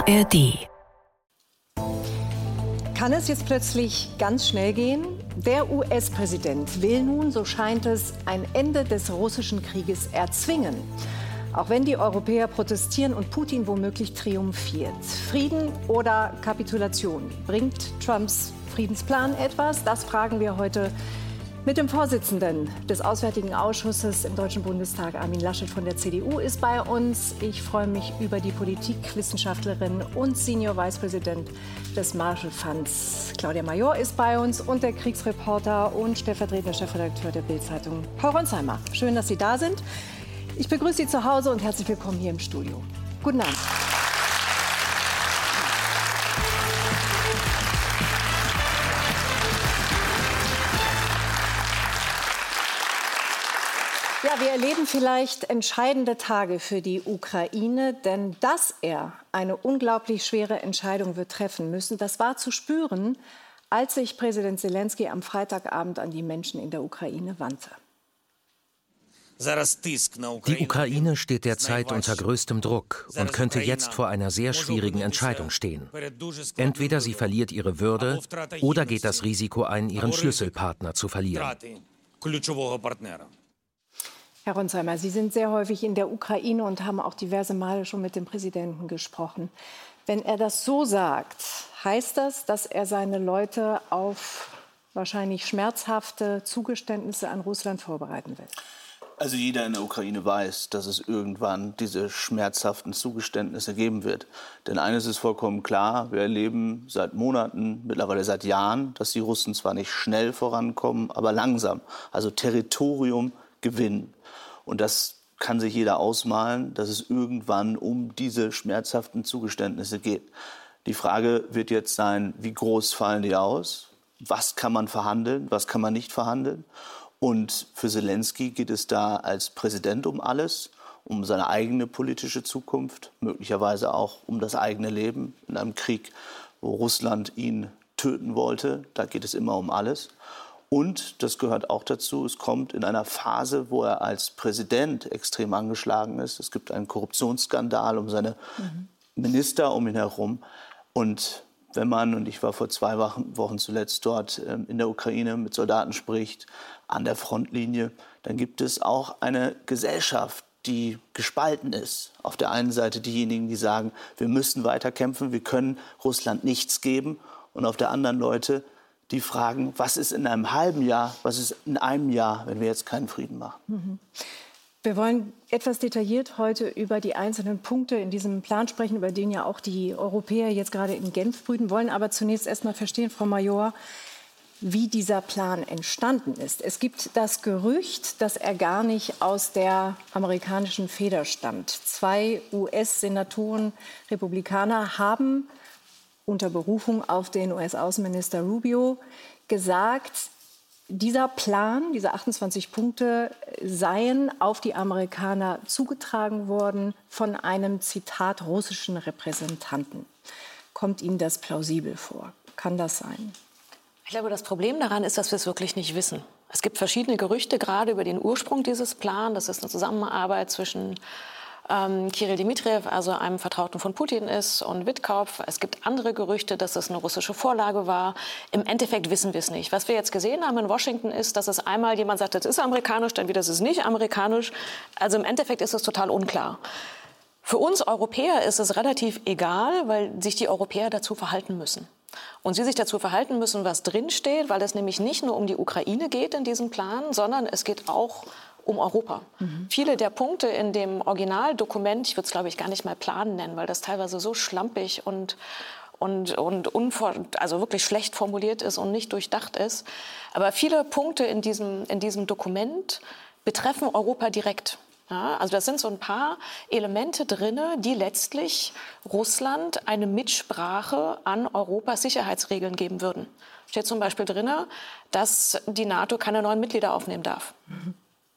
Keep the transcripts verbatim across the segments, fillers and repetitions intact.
A R D. Kann es jetzt plötzlich ganz schnell gehen? Der U S-Präsident will nun, so scheint es, ein Ende des russischen Krieges erzwingen. Auch wenn die Europäer protestieren und Putin womöglich triumphiert. Frieden oder Kapitulation? Bringt Trumps Friedensplan etwas? Das fragen wir heute mit dem Vorsitzenden des Auswärtigen Ausschusses im Deutschen Bundestag, Armin Laschet von der C D U, ist bei uns. Ich freue mich über die Politikwissenschaftlerin und Senior Vice President des Marshall Funds, Claudia Major, ist bei uns, und der Kriegsreporter und stellvertretender Chefredakteur der Bild-Zeitung, Paul Ronsheimer. Schön, dass Sie da sind. Ich begrüße Sie zu Hause und herzlich willkommen hier im Studio. Guten Abend. Ja, wir erleben vielleicht entscheidende Tage für die Ukraine, denn dass er eine unglaublich schwere Entscheidung wird treffen müssen, das war zu spüren, als sich Präsident Selenskyj am Freitagabend an die Menschen in der Ukraine wandte. Die Ukraine steht derzeit unter größtem Druck und könnte jetzt vor einer sehr schwierigen Entscheidung stehen. Entweder sie verliert ihre Würde oder geht das Risiko ein, ihren Schlüsselpartner zu verlieren. Herr Ronsheimer, Sie sind sehr häufig in der Ukraine und haben auch diverse Male schon mit dem Präsidenten gesprochen. Wenn er das so sagt, heißt das, dass er seine Leute auf wahrscheinlich schmerzhafte Zugeständnisse an Russland vorbereiten will? Also jeder in der Ukraine weiß, dass es irgendwann diese schmerzhaften Zugeständnisse geben wird. Denn eines ist vollkommen klar, wir erleben seit Monaten, mittlerweile seit Jahren, dass die Russen zwar nicht schnell vorankommen, aber langsam, also Territorium gewinnen. Und das kann sich jeder ausmalen, dass es irgendwann um diese schmerzhaften Zugeständnisse geht. Die Frage wird jetzt sein, wie groß fallen die aus? Was kann man verhandeln, was kann man nicht verhandeln? Und für Selenskyj geht es da als Präsident um alles, um seine eigene politische Zukunft, möglicherweise auch um das eigene Leben in einem Krieg, wo Russland ihn töten wollte. Da geht es immer um alles. Und, das gehört auch dazu, es kommt in einer Phase, wo er als Präsident extrem angeschlagen ist. Es gibt einen Korruptionsskandal um seine mhm. Minister um ihn herum. Und wenn man, und ich war vor zwei Wochen zuletzt dort in der Ukraine, mit Soldaten spricht, an der Frontlinie, dann gibt es auch eine Gesellschaft, die gespalten ist. Auf der einen Seite diejenigen, die sagen, wir müssen weiter kämpfen, wir können Russland nichts geben. Und auf der anderen Leute, die fragen, was ist in einem halben Jahr, was ist in einem Jahr, wenn wir jetzt keinen Frieden machen. Mhm. Wir wollen etwas detailliert heute über die einzelnen Punkte in diesem Plan sprechen, über den ja auch die Europäer jetzt gerade in Genf brüten wollen. Aber zunächst erst mal verstehen, Frau Major, wie dieser Plan entstanden ist. Es gibt das Gerücht, dass er gar nicht aus der amerikanischen Feder stammt. Zwei U S-Senatoren, Republikaner, haben unter Berufung auf den U S-Außenminister Rubio gesagt, dieser Plan, diese achtundzwanzig Punkte, seien auf die Amerikaner zugetragen worden von einem, Zitat, russischen Repräsentanten. Kommt Ihnen das plausibel vor? Kann das sein? Ich glaube, das Problem daran ist, dass wir es wirklich nicht wissen. Es gibt verschiedene Gerüchte, gerade über den Ursprung dieses Plans. Das ist eine Zusammenarbeit zwischen Ähm, Kirill Dmitriev, also einem Vertrauten von Putin ist, und Witkow. Es gibt andere Gerüchte, dass es eine russische Vorlage war. Im Endeffekt wissen wir es nicht. Was wir jetzt gesehen haben in Washington ist, dass es einmal jemand sagt, das ist amerikanisch, dann wieder, das ist nicht amerikanisch. Also im Endeffekt ist es total unklar. Für uns Europäer ist es relativ egal, weil sich die Europäer dazu verhalten müssen. Und sie sich dazu verhalten müssen, was drinsteht, weil es nämlich nicht nur um die Ukraine geht in diesem Plan, sondern es geht auch um Europa. Mhm. Viele der Punkte in dem Originaldokument, ich würde es, glaube ich, gar nicht mal Plan nennen, weil das teilweise so schlampig und, und, und unvor, also wirklich schlecht formuliert ist und nicht durchdacht ist. Aber viele Punkte in diesem, in diesem Dokument betreffen Europa direkt. Ja, also das sind so ein paar Elemente drin, die letztlich Russland eine Mitsprache an Europas Sicherheitsregeln geben würden. Steht zum Beispiel drin, dass die NATO keine neuen Mitglieder aufnehmen darf. Mhm.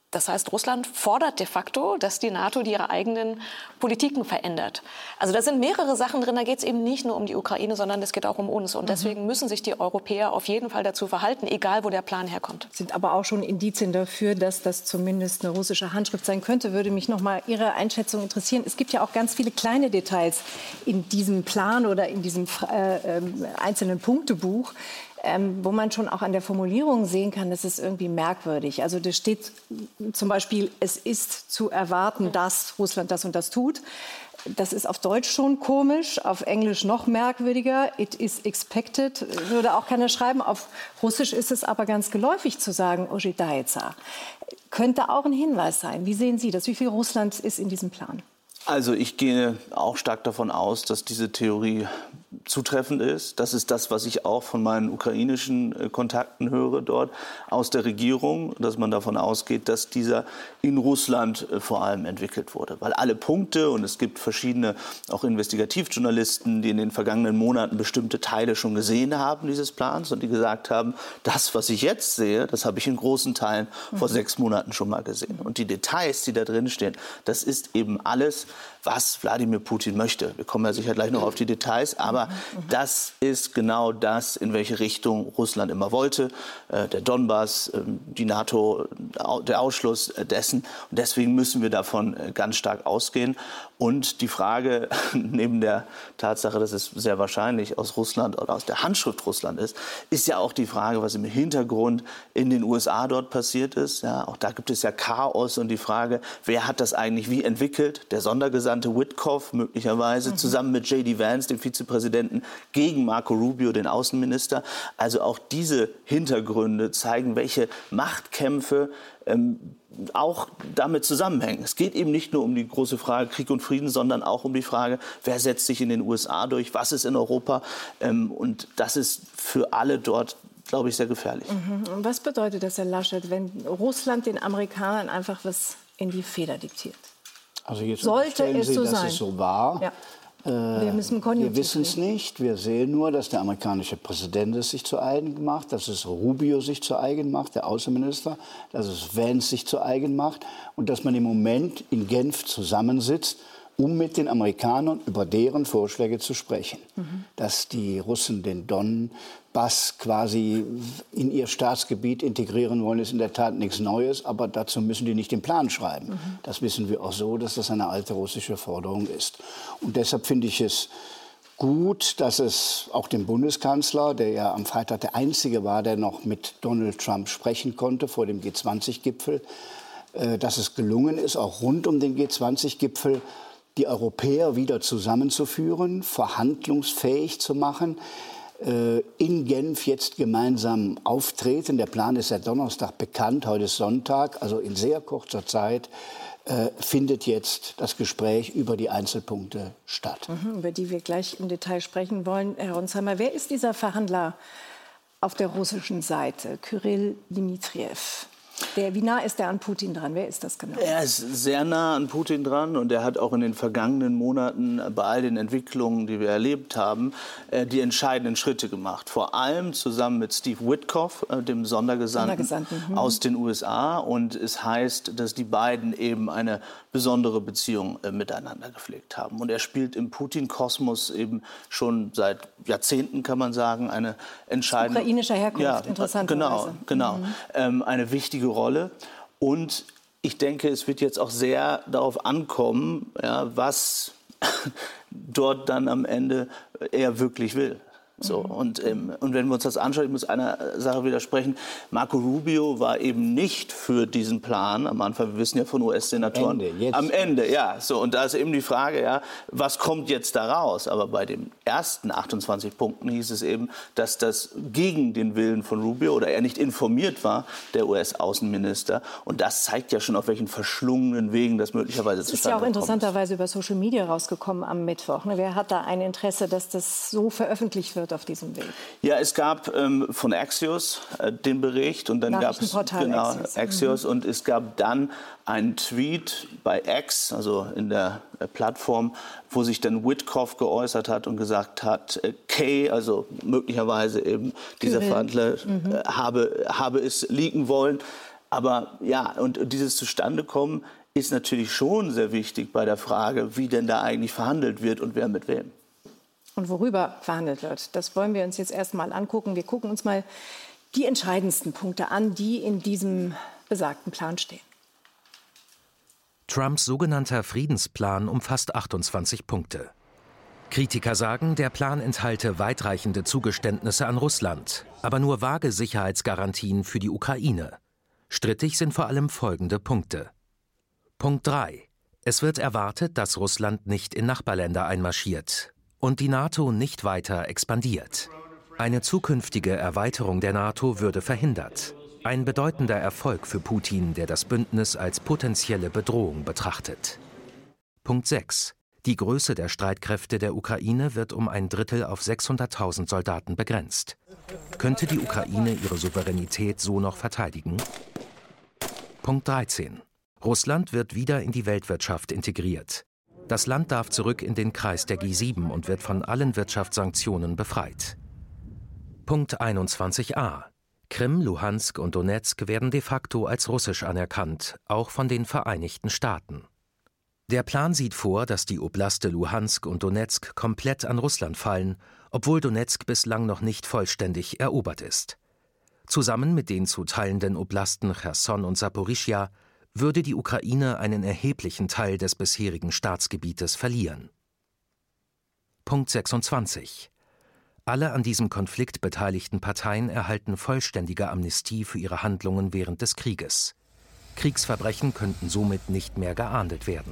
Das heißt, Russland fordert de facto, dass die NATO die ihre eigenen Politiken verändert. Also da sind mehrere Sachen drin. Da geht es eben nicht nur um die Ukraine, sondern es geht auch um uns. Und deswegen müssen sich die Europäer auf jeden Fall dazu verhalten, egal wo der Plan herkommt. Sind aber auch schon Indizien dafür, dass das zumindest eine russische Handschrift sein könnte. Würde mich noch mal Ihre Einschätzung interessieren. Es gibt ja auch ganz viele kleine Details in diesem Plan oder in diesem äh, äh, einzelnen Punktebuch. Ähm, wo man schon auch an der Formulierung sehen kann, das ist irgendwie merkwürdig. Also da steht zum Beispiel, es ist zu erwarten, dass Russland das und das tut. Das ist auf Deutsch schon komisch, auf Englisch noch merkwürdiger. It is expected, würde auch keiner schreiben. Auf Russisch ist es aber ganz geläufig zu sagen, ожидается. Könnte auch ein Hinweis sein. Wie sehen Sie das? Wie viel Russland ist in diesem Plan? Also ich gehe auch stark davon aus, dass diese Theorie zutreffend ist. Das ist das, was ich auch von meinen ukrainischen äh, Kontakten höre dort aus der Regierung, dass man davon ausgeht, dass dieser in Russland äh, vor allem entwickelt wurde. Weil alle Punkte, und es gibt verschiedene auch Investigativjournalisten, die in den vergangenen Monaten bestimmte Teile schon gesehen haben dieses Plans und die gesagt haben, das, was ich jetzt sehe, das habe ich in großen Teilen mhm. vor sechs Monaten schon mal gesehen. Und die Details, die da drin stehen, das ist eben alles, was Wladimir Putin möchte. Wir kommen ja sicher gleich noch auf die Details, aber das ist genau das, in welche Richtung Russland immer wollte. Äh, der Donbass, äh, die NATO, der Ausschluss dessen. Und deswegen müssen wir davon äh, ganz stark ausgehen. Und die Frage, neben der Tatsache, dass es sehr wahrscheinlich aus Russland oder aus der Handschrift Russland ist, ist ja auch die Frage, was im Hintergrund in den U S A dort passiert ist. Ja, auch da gibt es ja Chaos und die Frage, wer hat das eigentlich wie entwickelt? Der Sondergesandte Witkoff möglicherweise, mhm. zusammen mit J D Vance, dem Vizepräsidenten, gegen Marco Rubio, den Außenminister. Also auch diese Hintergründe zeigen, welche Machtkämpfe ähm, auch damit zusammenhängen. Es geht eben nicht nur um die große Frage Krieg und Frieden, sondern auch um die Frage, wer setzt sich in den U S A durch, was ist in Europa. Ähm, und das ist für alle dort, glaube ich, sehr gefährlich. Mhm. Und was bedeutet das, Herr Laschet, wenn Russland den Amerikanern einfach was in die Feder diktiert? Also jetzt sollte es Sie, so dass sein? Es so war. Ja. Wir, wir wissen es nicht. Wir sehen nur, dass der amerikanische Präsident es sich zu eigen macht, dass es Rubio sich zu eigen macht, der Außenminister, dass es Vance sich zu eigen macht und dass man im Moment in Genf zusammensitzt, um mit den Amerikanern über deren Vorschläge zu sprechen. Mhm. Dass die Russen den Donbass quasi in ihr Staatsgebiet integrieren wollen, ist in der Tat nichts Neues, aber dazu müssen die nicht den Plan schreiben. Mhm. Das wissen wir auch so, dass das eine alte russische Forderung ist. Und deshalb finde ich es gut, dass es auch dem Bundeskanzler, der ja am Freitag der Einzige war, der noch mit Donald Trump sprechen konnte vor dem G zwanzig Gipfel, äh, dass es gelungen ist, auch rund um den G zwanzig Gipfel die Europäer wieder zusammenzuführen, verhandlungsfähig zu machen, äh, in Genf jetzt gemeinsam auftreten. Der Plan ist ja Donnerstag bekannt, heute ist Sonntag, also in sehr kurzer Zeit äh, findet jetzt das Gespräch über die Einzelpunkte statt. Mhm, über die wir gleich im Detail sprechen wollen. Herr Ronsheimer, wer ist dieser Verhandler auf der russischen Seite? Kyrill Dmitriev. Der, wie nah ist er an Putin dran? Wer ist das genau? Er ist sehr nah an Putin dran und er hat auch in den vergangenen Monaten bei all den Entwicklungen, die wir erlebt haben, die entscheidenden Schritte gemacht. Vor allem zusammen mit Steve Witkoff, dem Sondergesandten, Sondergesandten. Mhm. aus den U S A. Und es heißt, dass die beiden eben eine besondere Beziehung miteinander gepflegt haben. Und er spielt im Putin-Kosmos eben schon seit Jahrzehnten, kann man sagen, eine entscheidende... Ukrainischer Herkunft, ja, interessanterweise. Genau, genau. Mhm. Ähm, eine wichtige Rolle. Und ich denke, es wird jetzt auch sehr darauf ankommen, ja, was dort dann am Ende er wirklich will. So, und, ähm, und wenn wir uns das anschauen, ich muss einer Sache widersprechen, Marco Rubio war eben nicht für diesen Plan am Anfang, wir wissen ja von U S-Senatoren. Am Ende, jetzt. Am Ende, ja. So, und da ist eben die Frage, ja, was kommt jetzt da raus? Aber bei den ersten achtundzwanzig Punkten hieß es eben, dass das gegen den Willen von Rubio oder er nicht informiert war, der U S-Außenminister. Und das zeigt ja schon, auf welchen verschlungenen Wegen das möglicherweise zustande kommt. Das ist ja auch interessanterweise über Social Media rausgekommen am Mittwoch. Wer hat da ein Interesse, dass das so veröffentlicht wird auf diesem Weg? Ja, es gab ähm, von Axios äh, den Bericht und dann gab es genau, Axios, Axios mhm. und es gab dann einen Tweet bei X, also in der äh, Plattform, wo sich dann Witkoff geäußert hat und gesagt hat, äh, Kay, also möglicherweise eben dieser Verhandler, mhm. äh, habe, habe es leaken wollen. Aber ja, und dieses Zustandekommen ist natürlich schon sehr wichtig bei der Frage, wie denn da eigentlich verhandelt wird und wer mit wem. Und worüber verhandelt wird, das wollen wir uns jetzt erst mal angucken. Wir gucken uns mal die entscheidendsten Punkte an, die in diesem besagten Plan stehen. Trumps sogenannter Friedensplan umfasst achtundzwanzig Punkte. Kritiker sagen, der Plan enthalte weitreichende Zugeständnisse an Russland, aber nur vage Sicherheitsgarantien für die Ukraine. Strittig sind vor allem folgende Punkte. Punkt drei. Es wird erwartet, dass Russland nicht in Nachbarländer einmarschiert und die NATO nicht weiter expandiert. Eine zukünftige Erweiterung der NATO würde verhindert. Ein bedeutender Erfolg für Putin, der das Bündnis als potenzielle Bedrohung betrachtet. Punkt sechs. Die Größe der Streitkräfte der Ukraine wird um ein Drittel auf sechshunderttausend Soldaten begrenzt. Könnte die Ukraine ihre Souveränität so noch verteidigen? Punkt dreizehn. Russland wird wieder in die Weltwirtschaft integriert. Das Land darf zurück in den Kreis der G sieben und wird von allen Wirtschaftssanktionen befreit. Punkt einundzwanzig a. Krim, Luhansk und Donezk werden de facto als russisch anerkannt, auch von den Vereinigten Staaten. Der Plan sieht vor, dass die Oblaste Luhansk und Donezk komplett an Russland fallen, obwohl Donezk bislang noch nicht vollständig erobert ist. Zusammen mit den zu teilenden Oblasten Cherson und Saporischschja würde die Ukraine einen erheblichen Teil des bisherigen Staatsgebietes verlieren. Punkt sechsundzwanzig. Alle an diesem Konflikt beteiligten Parteien erhalten vollständige Amnestie für ihre Handlungen während des Krieges. Kriegsverbrechen könnten somit nicht mehr geahndet werden.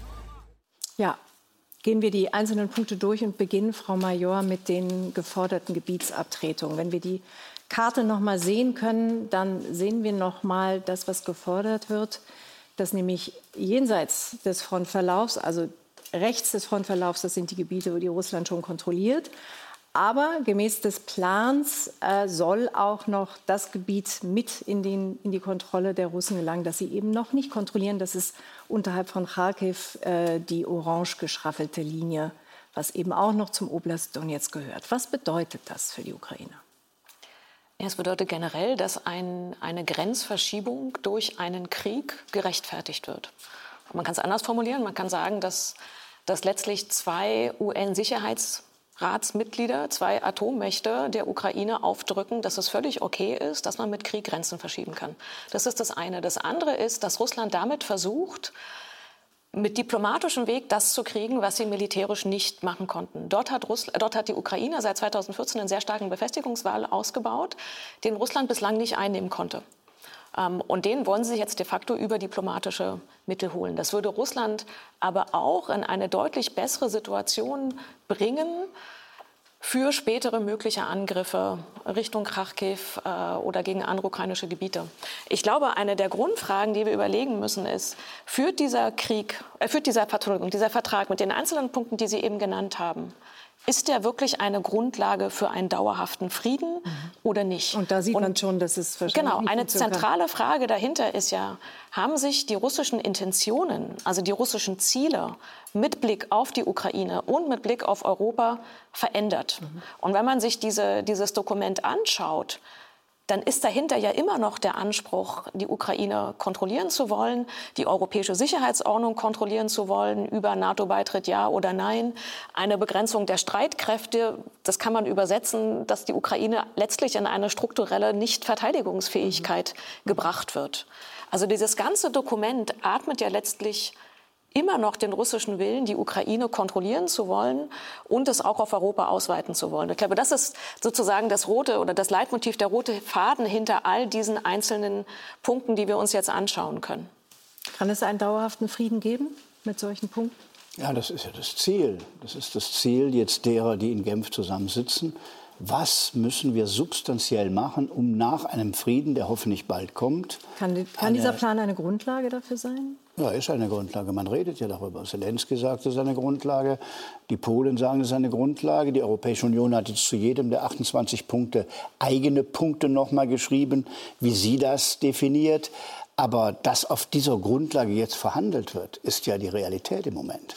Ja, gehen wir die einzelnen Punkte durch und beginnen, Frau Major, mit den geforderten Gebietsabtretungen. Wenn wir die Karte noch mal sehen können, dann sehen wir noch mal das, was gefordert wird, dass nämlich jenseits des Frontverlaufs, also rechts des Frontverlaufs, das sind die Gebiete, die Russland schon kontrolliert. Aber gemäß des Plans äh, soll auch noch das Gebiet mit in, den, in die Kontrolle der Russen gelangen, das sie eben noch nicht kontrollieren. Das ist unterhalb von Charkiw äh, die orange geschraffelte Linie, was eben auch noch zum Oblast Donezk gehört. Was bedeutet das für die Ukraine? Ja, es bedeutet generell, dass ein, eine Grenzverschiebung durch einen Krieg gerechtfertigt wird. Und man kann es anders formulieren. Man kann sagen, dass, dass letztlich zwei U N-Sicherheits Ratsmitglieder, zwei Atommächte der Ukraine aufdrücken, dass es völlig okay ist, dass man mit Krieg Grenzen verschieben kann. Das ist das eine. Das andere ist, dass Russland damit versucht, mit diplomatischem Weg das zu kriegen, was sie militärisch nicht machen konnten. Dort hat, Russland, dort hat die Ukraine seit zweitausendvierzehn einen sehr starken Befestigungswall ausgebaut, den Russland bislang nicht einnehmen konnte. Und den wollen sie sich jetzt de facto über diplomatische Mittel holen. Das würde Russland aber auch in eine deutlich bessere Situation bringen für spätere mögliche Angriffe Richtung Charkiw äh, oder gegen andere ukrainische Gebiete. Ich glaube, eine der Grundfragen, die wir überlegen müssen, ist, führt dieser Krieg, äh, führt dieser, Entschuldigung, dieser Vertrag mit den einzelnen Punkten, die Sie eben genannt haben, ist der wirklich eine Grundlage für einen dauerhaften Frieden mhm. oder nicht? Und da sieht man Und, schon, dass es wahrscheinlich Genau, nicht eine zentrale Frage dahinter ist ja, haben sich die russischen Intentionen, also die russischen Ziele mit Blick auf die Ukraine und mit Blick auf Europa verändert? Mhm. Und wenn man sich diese, dieses Dokument anschaut, dann ist dahinter ja immer noch der Anspruch, die Ukraine kontrollieren zu wollen, die europäische Sicherheitsordnung kontrollieren zu wollen, über NATO-Beitritt ja oder nein, eine Begrenzung der Streitkräfte, das kann man übersetzen, dass die Ukraine letztlich in eine strukturelle Nichtverteidigungsfähigkeit mhm. gebracht wird. Also dieses ganze Dokument atmet ja letztlich immer noch den russischen Willen, die Ukraine kontrollieren zu wollen und es auch auf Europa ausweiten zu wollen. Ich glaube, das ist sozusagen das rote oder das Leitmotiv, der rote Faden hinter all diesen einzelnen Punkten, die wir uns jetzt anschauen können. Kann es einen dauerhaften Frieden geben mit solchen Punkten? Ja, das ist ja das Ziel. Das ist das Ziel jetzt derer, die in Genf zusammensitzen. Was müssen wir substanziell machen, um nach einem Frieden, der hoffentlich bald kommt... Kann, kann eine, dieser Plan eine Grundlage dafür sein? Ja, ist eine Grundlage. Man redet ja darüber. Zelensky sagt, es ist eine Grundlage. Die Polen sagen, es ist eine Grundlage. Die Europäische Union hat jetzt zu jedem der achtundzwanzig Punkte eigene Punkte noch mal geschrieben, wie sie das definiert. Aber dass auf dieser Grundlage jetzt verhandelt wird, ist ja die Realität im Moment.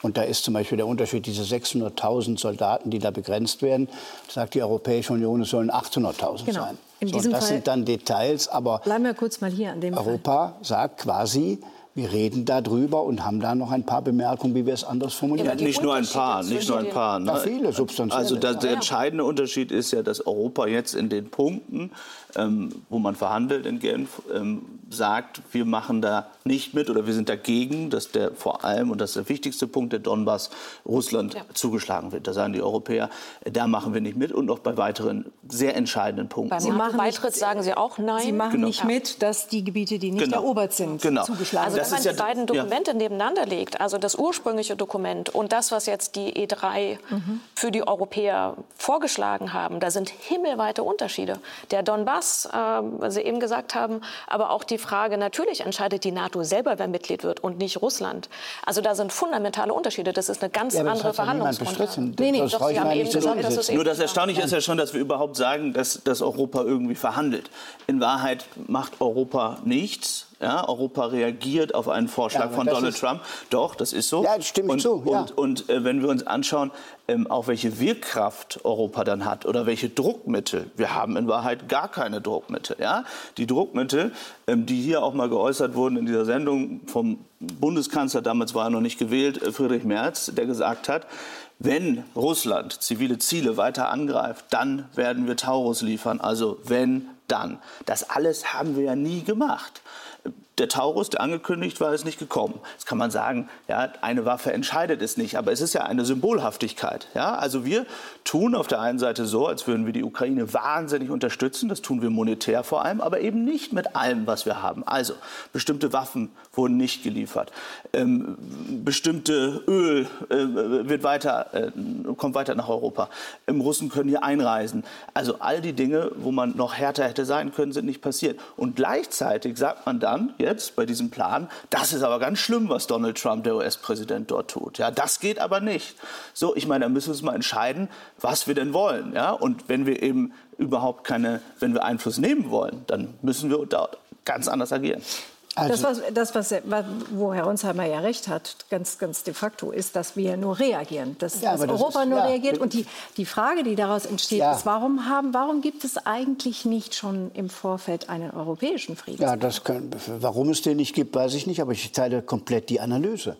Und da ist zum Beispiel der Unterschied, diese sechshunderttausend Soldaten, die da begrenzt werden, sagt die Europäische Union, es sollen achthunderttausend genau. sein. In so, diesem das Fall sind dann Details, aber bleiben wir kurz mal hier an dem Europa Fall. sagt quasi, wir reden darüber und haben da noch ein paar Bemerkungen, wie wir es anders formulieren. Ja, nicht nur ein paar, nicht nur ein paar. Ne? Ja, viele substanzielle. Also das, der entscheidende Unterschied ist ja, dass Europa jetzt in den Punkten, ähm, wo man verhandelt in Genf, ähm, sagt, wir machen da nicht mit oder wir sind dagegen, dass der vor allem, und das ist der wichtigste Punkt, der Donbass Russland ja. zugeschlagen wird. Da sagen die Europäer, da machen wir nicht mit und auch bei weiteren sehr entscheidenden Punkten. Beim NATO-Beitritt sagen Sie auch nein. Sie machen genau. nicht mit, dass die Gebiete, die nicht genau. erobert sind, genau. zugeschlagen also, werden. wenn man ja, die beiden Dokumente ja. nebeneinander legt, also das ursprüngliche Dokument und das, was jetzt die E drei mhm. für die Europäer vorgeschlagen haben, da sind himmelweite Unterschiede. Der Donbass, äh, was Sie eben gesagt haben, aber auch die Frage, natürlich entscheidet die NATO selber, wer Mitglied wird und nicht Russland. Also da sind fundamentale Unterschiede. Das ist eine ganz ja, andere Verhandlungsgrundlage. Nee, nee, das doch, Sie haben eben gesagt, dass es Nur das Erstaunliche ist ja schon, dass wir überhaupt sagen, dass, dass Europa irgendwie verhandelt. In Wahrheit macht Europa nichts. Ja, Europa reagiert auf einen Vorschlag ja, von Donald Trump. Doch, das ist so. Ja, das stimmt und, zu. Ja. Und, und äh, wenn wir uns anschauen, ähm, auch welche Wirkkraft Europa dann hat oder welche Druckmittel. Wir haben in Wahrheit gar keine Druckmittel. Ja? Die Druckmittel, ähm, die hier auch mal geäußert wurden in dieser Sendung vom Bundeskanzler, damals war er noch nicht gewählt, äh, Friedrich Merz, der gesagt hat, wenn Russland zivile Ziele weiter angreift, dann werden wir Taurus liefern. Also wenn, dann. Das alles haben wir ja nie gemacht. Der Taurus, der angekündigt war, ist nicht gekommen. Jetzt kann man sagen, ja, eine Waffe entscheidet es nicht, aber es ist ja eine Symbolhaftigkeit. Ja? Also wir tun auf der einen Seite so, als würden wir die Ukraine wahnsinnig unterstützen, das tun wir monetär vor allem, aber eben nicht mit allem, was wir haben. Also bestimmte Waffen wurden nicht geliefert, ähm, bestimmte Öl äh, wird weiter, äh, kommt weiter nach Europa, ähm, Russen können hier einreisen. Also all die Dinge, wo man noch härter hätte sein können, sind nicht passiert. Und gleichzeitig sagt man dann, jetzt bei diesem Plan, das ist aber ganz schlimm, was Donald Trump, der U S-Präsident, dort tut. Ja, das geht aber nicht. So, ich meine, da müssen wir uns mal entscheiden, was wir denn wollen. Ja? Und wenn wir eben überhaupt keine, wenn wir Einfluss nehmen wollen, dann müssen wir da ganz anders agieren. Also das, was, das was, wo Herr Ronsheimer ja recht hat, ganz, ganz de facto, ist, dass wir nur reagieren, dass, ja, dass das Europa ist, nur ja, reagiert. Und die, die Frage, die daraus entsteht, ja. ist, warum, haben, warum gibt es eigentlich nicht schon im Vorfeld einen europäischen Friedensplan? Ja, das kann, warum es den nicht gibt, weiß ich nicht, aber ich teile komplett die Analyse.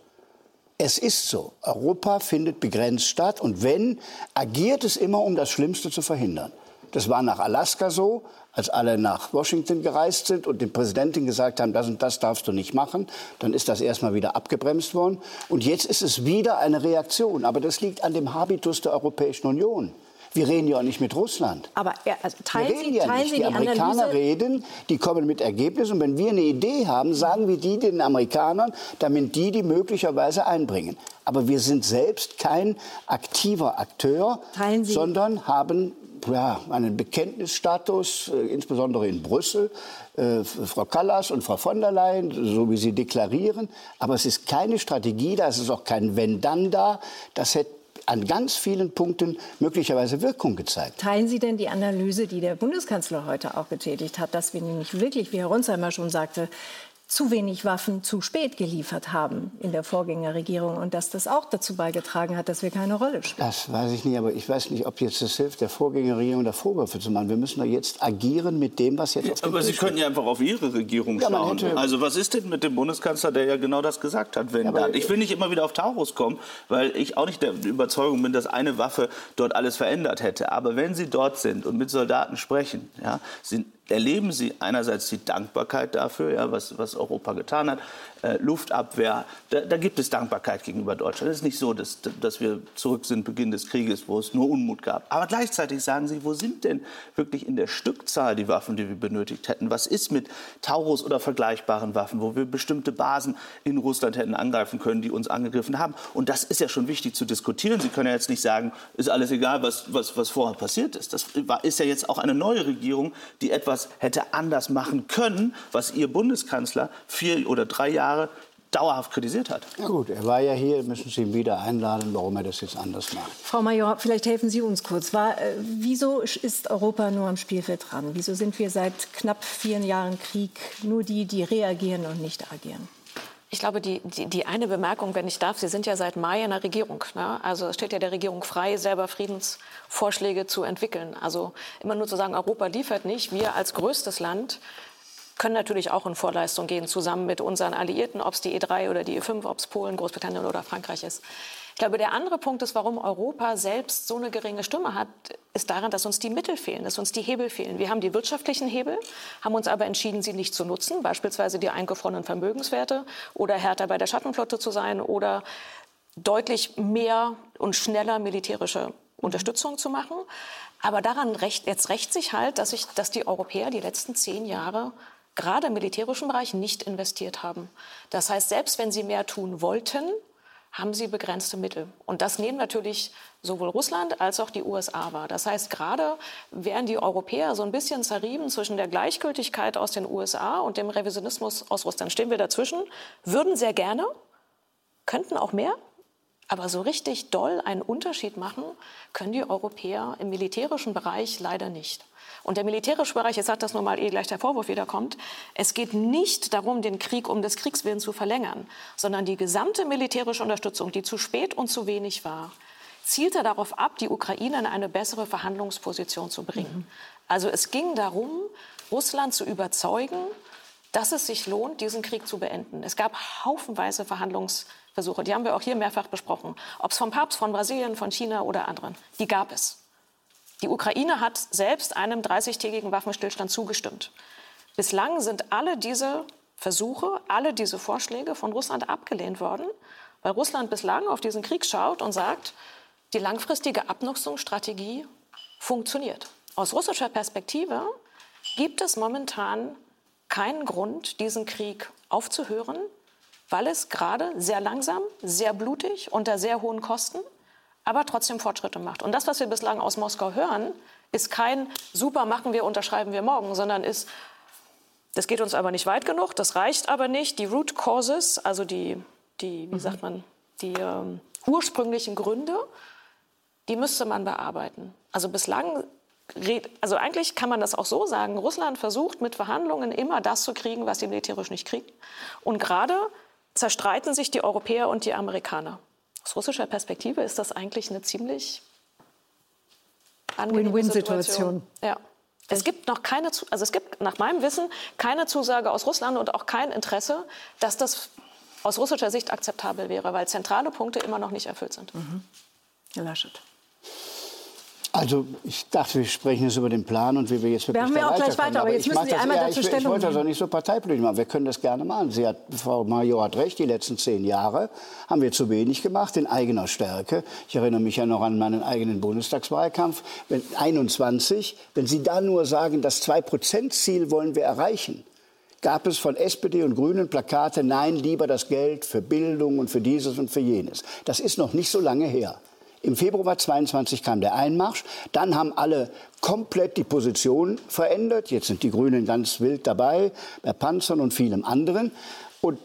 Es ist so, Europa findet begrenzt statt und wenn, agiert es immer, um das Schlimmste zu verhindern. Das war nach Alaska so, als alle nach Washington gereist sind und dem Präsidenten gesagt haben, das und das darfst du nicht machen. Dann ist das erstmal wieder abgebremst worden. Und jetzt ist es wieder eine Reaktion. Aber das liegt an dem Habitus der Europäischen Union. Wir reden ja auch nicht mit Russland. Aber also, teilen wir reden Sie, ja teilen nicht. Sie Die, die Amerikaner Analyse? reden, die kommen mit Ergebnissen. Und wenn wir eine Idee haben, sagen wir die den Amerikanern, damit die die möglicherweise einbringen. Aber wir sind selbst kein aktiver Akteur, sondern haben ja, einen Bekenntnisstatus, äh, insbesondere in Brüssel, äh, Frau Kallas und Frau von der Leyen, so wie sie deklarieren. Aber es ist keine Strategie da, es ist auch kein Wenn-Dann da. Das hätte an ganz vielen Punkten möglicherweise Wirkung gezeigt. Teilen Sie denn die Analyse, die der Bundeskanzler heute auch getätigt hat, dass wir nämlich wirklich, wie Herr Ronsheimer schon sagte, zu wenig Waffen zu spät geliefert haben in der Vorgängerregierung und dass das auch dazu beigetragen hat, dass wir keine Rolle spielen? Das weiß ich nicht, aber ich weiß nicht, ob jetzt das hilft, der Vorgängerregierung da Vorwürfe zu machen. Wir müssen doch jetzt agieren mit dem, was jetzt auf dem Aber Sie Tisch können ja einfach auf Ihre Regierung ja, schauen. Hätte... Also was ist denn mit dem Bundeskanzler, der ja genau das gesagt hat? Wenn ja, dann? Ich will nicht immer wieder auf Taurus kommen, weil ich auch nicht der Überzeugung bin, dass eine Waffe dort alles verändert hätte. Aber wenn Sie dort sind und mit Soldaten sprechen, ja, sind erleben Sie einerseits die Dankbarkeit dafür, ja, was, was Europa getan hat, äh, Luftabwehr, da, da gibt es Dankbarkeit gegenüber Deutschland. Es ist nicht so, dass, dass wir zurück sind, Beginn des Krieges, wo es nur Unmut gab. Aber gleichzeitig sagen Sie, wo sind denn wirklich in der Stückzahl die Waffen, die wir benötigt hätten? Was ist mit Taurus oder vergleichbaren Waffen, wo wir bestimmte Basen in Russland hätten angreifen können, die uns angegriffen haben? Und das ist ja schon wichtig zu diskutieren. Sie können ja jetzt nicht sagen, ist alles egal, was, was, was vorher passiert ist. Das war, ist ja jetzt auch eine neue Regierung, die etwas hätte anders machen können, was Ihr Bundeskanzler vier oder drei Jahre dauerhaft kritisiert hat. Ja gut, er war ja hier, müssen Sie ihn wieder einladen, warum er das jetzt anders macht. Frau Major, vielleicht helfen Sie uns kurz. War, äh, wieso ist Europa nur am Spielfeld dran? Wieso sind wir seit knapp vier Jahren Krieg nur die, die reagieren und nicht agieren? Ich glaube, die, die, die eine Bemerkung, wenn ich darf, Sie sind ja seit Mai in der Regierung. Ne? Also es steht ja der Regierung frei, selber Friedensvorschläge zu entwickeln. Also immer nur zu sagen, Europa liefert nicht. Wir als größtes Land können natürlich auch in Vorleistung gehen, zusammen mit unseren Alliierten, ob es die E drei oder die E fünf, ob es Polen, Großbritannien oder Frankreich ist. Ich glaube, der andere Punkt ist, warum Europa selbst so eine geringe Stimme hat, ist daran, dass uns die Mittel fehlen, dass uns die Hebel fehlen. Wir haben die wirtschaftlichen Hebel, haben uns aber entschieden, sie nicht zu nutzen, beispielsweise die eingefrorenen Vermögenswerte oder härter bei der Schattenflotte zu sein oder deutlich mehr und schneller militärische Unterstützung zu machen. Aber daran recht, jetzt rächt sich halt, dass, ich, dass die Europäer die letzten zehn Jahre gerade im militärischen Bereich nicht investiert haben. Das heißt, selbst wenn sie mehr tun wollten, haben sie begrenzte Mittel. Und das nehmen natürlich sowohl Russland als auch die U S A wahr. Das heißt, gerade wären die Europäer so ein bisschen zerrieben zwischen der Gleichgültigkeit aus den U S A und dem Revisionismus aus Russland. Stehen wir dazwischen, würden sehr gerne, könnten auch mehr, aber so richtig doll einen Unterschied machen können die Europäer im militärischen Bereich leider nicht. Und der militärische Bereich, jetzt sagt das nur mal, ehe gleich der Vorwurf wieder kommt, es geht nicht darum, den Krieg um des Kriegs willen zu verlängern, sondern die gesamte militärische Unterstützung, die zu spät und zu wenig war, zielte darauf ab, die Ukraine in eine bessere Verhandlungsposition zu bringen. Mhm. Also es ging darum, Russland zu überzeugen, dass es sich lohnt, diesen Krieg zu beenden. Es gab haufenweise Verhandlungsversuche, die haben wir auch hier mehrfach besprochen, ob es vom Papst, von Brasilien, von China oder anderen, die gab es. Die Ukraine hat selbst einem dreißigtägigen Waffenstillstand zugestimmt. Bislang sind alle diese Versuche, alle diese Vorschläge von Russland abgelehnt worden, weil Russland bislang auf diesen Krieg schaut und sagt, die langfristige Abnutzungsstrategie funktioniert. Aus russischer Perspektive gibt es momentan keinen Grund, diesen Krieg aufzuhören, weil es gerade sehr langsam, sehr blutig, unter sehr hohen Kosten, aber trotzdem Fortschritte macht. Und das, was wir bislang aus Moskau hören, ist kein super machen wir, unterschreiben wir morgen, sondern ist, das geht uns aber nicht weit genug, das reicht aber nicht. Die Root Causes, also die, die wie sagt man, die ähm, ursprünglichen Gründe, die müsste man bearbeiten. Also bislang, also eigentlich kann man das auch so sagen, Russland versucht mit Verhandlungen immer das zu kriegen, was sie militärisch nicht kriegen. Und gerade zerstreiten sich die Europäer und die Amerikaner. Aus russischer Perspektive ist das eigentlich eine ziemlich angenehme Win-Win-Situation. Ja. Es gibt noch keine, also es gibt nach meinem Wissen keine Zusage aus Russland und auch kein Interesse, dass das aus russischer Sicht akzeptabel wäre, weil zentrale Punkte immer noch nicht erfüllt sind. Mhm. Herr Laschet. Also ich dachte, wir sprechen jetzt über den Plan und wie wir jetzt wirklich weiterkommen. Wir haben ja auch gleich weiter, aber jetzt müssen Sie einmal dazu Stellung nehmen. Ich wollte das auch nicht so parteipolitisch machen. Wir können das gerne machen. Sie hat, Frau Major hat recht, die letzten zehn Jahre haben wir zu wenig gemacht in eigener Stärke. Ich erinnere mich ja noch an meinen eigenen Bundestagswahlkampf. Wenn einundzwanzig, wenn Sie da nur sagen, das zwei Prozent Ziel wollen wir erreichen, gab es von S P D und Grünen Plakate, nein, lieber das Geld für Bildung und für dieses und für jenes. Das ist noch nicht so lange her. Im Februar zweiundzwanzig kam der Einmarsch. Dann haben alle komplett die Position verändert. Jetzt sind die Grünen ganz wild dabei, bei Panzern und vielem anderen. Und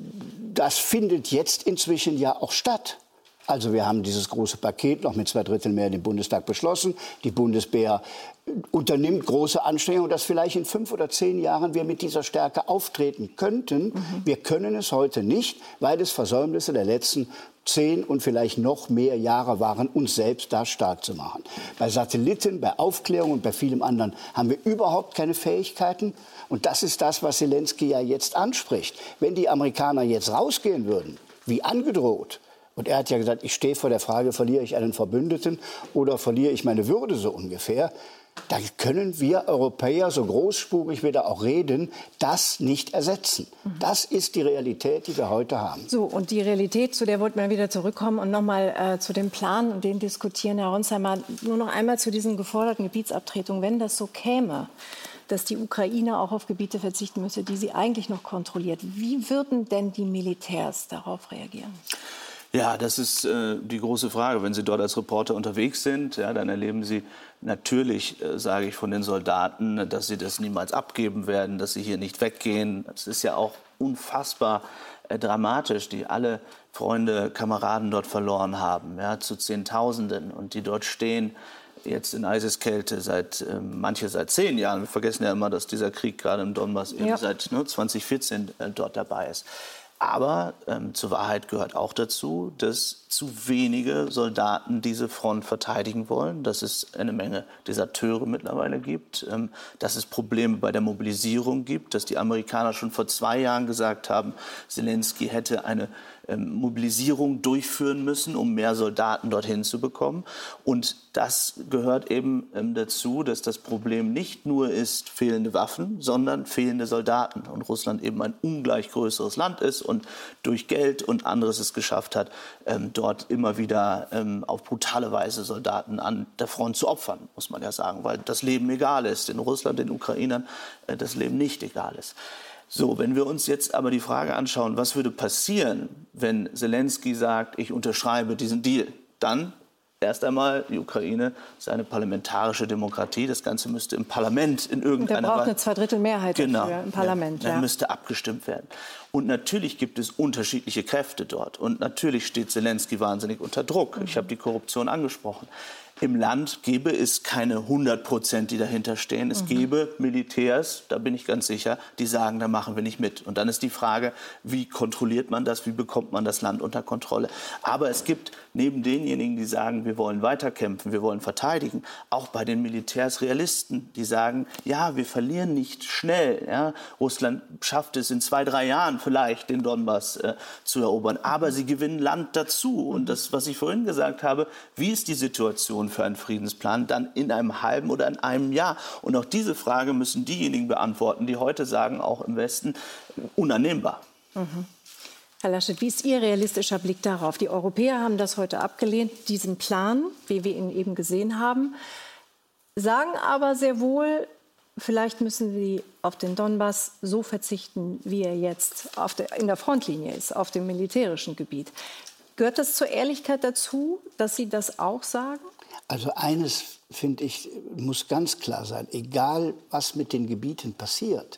das findet jetzt inzwischen ja auch statt. Also wir haben dieses große Paket noch mit zwei Drittel Mehrheit im Bundestag beschlossen. Die Bundeswehr unternimmt große Anstrengungen, dass vielleicht in fünf oder zehn Jahren wir mit dieser Stärke auftreten könnten. Mhm. Wir können es heute nicht, weil es Versäumnisse der letzten zehn und vielleicht noch mehr Jahre waren, uns selbst da stark zu machen. Bei Satelliten, bei Aufklärung und bei vielem anderen haben wir überhaupt keine Fähigkeiten. Und das ist das, was Zelensky ja jetzt anspricht. Wenn die Amerikaner jetzt rausgehen würden, wie angedroht, und er hat ja gesagt, ich stehe vor der Frage, verliere ich einen Verbündeten oder verliere ich meine Würde so ungefähr, dann können wir Europäer, so großspurig wir da auch reden, das nicht ersetzen. Das ist die Realität, die wir heute haben. So, und die Realität, zu der wollten wir wieder zurückkommen und noch mal äh, zu dem Plan und den diskutieren, Herr Ronsheimer. Nur noch einmal zu diesen geforderten Gebietsabtretungen. Wenn das so käme, dass die Ukraine auch auf Gebiete verzichten müsse, die sie eigentlich noch kontrolliert, wie würden denn die Militärs darauf reagieren? Ja, das ist äh, die große Frage. Wenn Sie dort als Reporter unterwegs sind, ja, dann erleben Sie natürlich, äh, sage ich von den Soldaten, dass sie das niemals abgeben werden, dass sie hier nicht weggehen. Das ist ja auch unfassbar äh, dramatisch, die alle Freunde, Kameraden dort verloren haben, ja, zu Zehntausenden und die dort stehen. Jetzt in Eiseskälte seit, äh, manche seit zehn Jahren. Wir vergessen ja immer, dass dieser Krieg gerade im Donbass eben ja. seit ne, zwanzig vierzehn äh, dort dabei ist. Aber ähm, zur Wahrheit gehört auch dazu, dass zu wenige Soldaten diese Front verteidigen wollen, dass es eine Menge Deserteure mittlerweile gibt, ähm, dass es Probleme bei der Mobilisierung gibt, dass die Amerikaner schon vor zwei Jahren gesagt haben, Zelensky hätte eine ähm, Mobilisierung durchführen müssen, um mehr Soldaten dorthin zu bekommen. Und das gehört eben ähm, dazu, dass das Problem nicht nur ist fehlende Waffen, sondern fehlende Soldaten. Und Russland eben ein ungleich größeres Land ist und durch Geld und anderes es geschafft hat, ähm, dort immer wieder ähm, auf brutale Weise Soldaten an der Front zu opfern, muss man ja sagen, weil das Leben egal ist. In Russland, den Ukrainern, äh, das Leben nicht egal ist. So, wenn wir uns jetzt aber die Frage anschauen, was würde passieren, wenn Zelensky sagt, ich unterschreibe diesen Deal, dann erst einmal, die Ukraine ist eine parlamentarische Demokratie. Das Ganze müsste im Parlament in irgendeiner Weise... Der braucht eine Zweidrittelmehrheit genau, dafür im Parlament. Ja, ja. Dann müsste abgestimmt werden. Und natürlich gibt es unterschiedliche Kräfte dort. Und natürlich steht Zelensky wahnsinnig unter Druck. Mhm. Ich habe die Korruption angesprochen. Im Land gäbe es keine hundert Prozent, die dahinter stehen. Es mhm. gäbe Militärs, da bin ich ganz sicher, die sagen, da machen wir nicht mit. Und dann ist die Frage, wie kontrolliert man das, wie bekommt man das Land unter Kontrolle? Aber es gibt neben denjenigen, die sagen, wir wollen weiterkämpfen, wir wollen verteidigen, auch bei den Militärs Realisten, die sagen, ja, wir verlieren nicht schnell. Ja? Russland schafft es in zwei, drei Jahren vielleicht, den Donbass äh, zu erobern. Aber sie gewinnen Land dazu. Und das, was ich vorhin gesagt habe, wie ist die Situation für einen Friedensplan dann in einem halben oder in einem Jahr? Und auch diese Frage müssen diejenigen beantworten, die heute sagen, auch im Westen, unannehmbar. Mhm. Herr Laschet, wie ist Ihr realistischer Blick darauf? Die Europäer haben das heute abgelehnt, diesen Plan, wie wir ihn eben gesehen haben, sagen aber sehr wohl, vielleicht müssen sie auf den Donbass so verzichten, wie er jetzt auf der, in der Frontlinie ist, auf dem militärischen Gebiet. Gehört das zur Ehrlichkeit dazu, dass Sie das auch sagen? Also eines, finde ich, muss ganz klar sein. Egal, was mit den Gebieten passiert,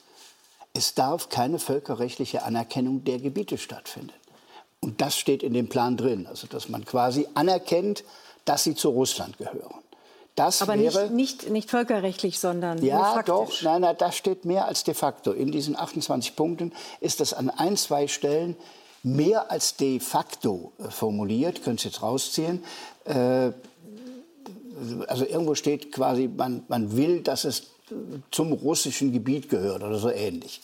es darf keine völkerrechtliche Anerkennung der Gebiete stattfinden. Und das steht in dem Plan drin. Also, dass man quasi anerkennt, dass sie zu Russland gehören. Das Aber wäre, nicht, nicht, nicht völkerrechtlich, sondern ja, nur faktisch. doch, nein, nein, das steht mehr als de facto. In diesen achtundzwanzig Punkten ist das an ein, zwei Stellen mehr als de facto äh, formuliert. Können Sie jetzt rausziehen. Äh, also irgendwo steht quasi, man, man will, dass es zum russischen Gebiet gehört oder so ähnlich.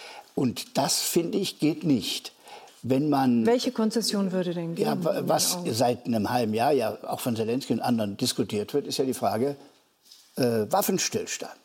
Und das, finde ich, geht nicht. Wenn man, Welche Konzession würde denn geben? Ja, was seit einem halben Jahr ja auch von Zelensky und anderen diskutiert wird, ist ja die Frage äh, Waffenstillstand.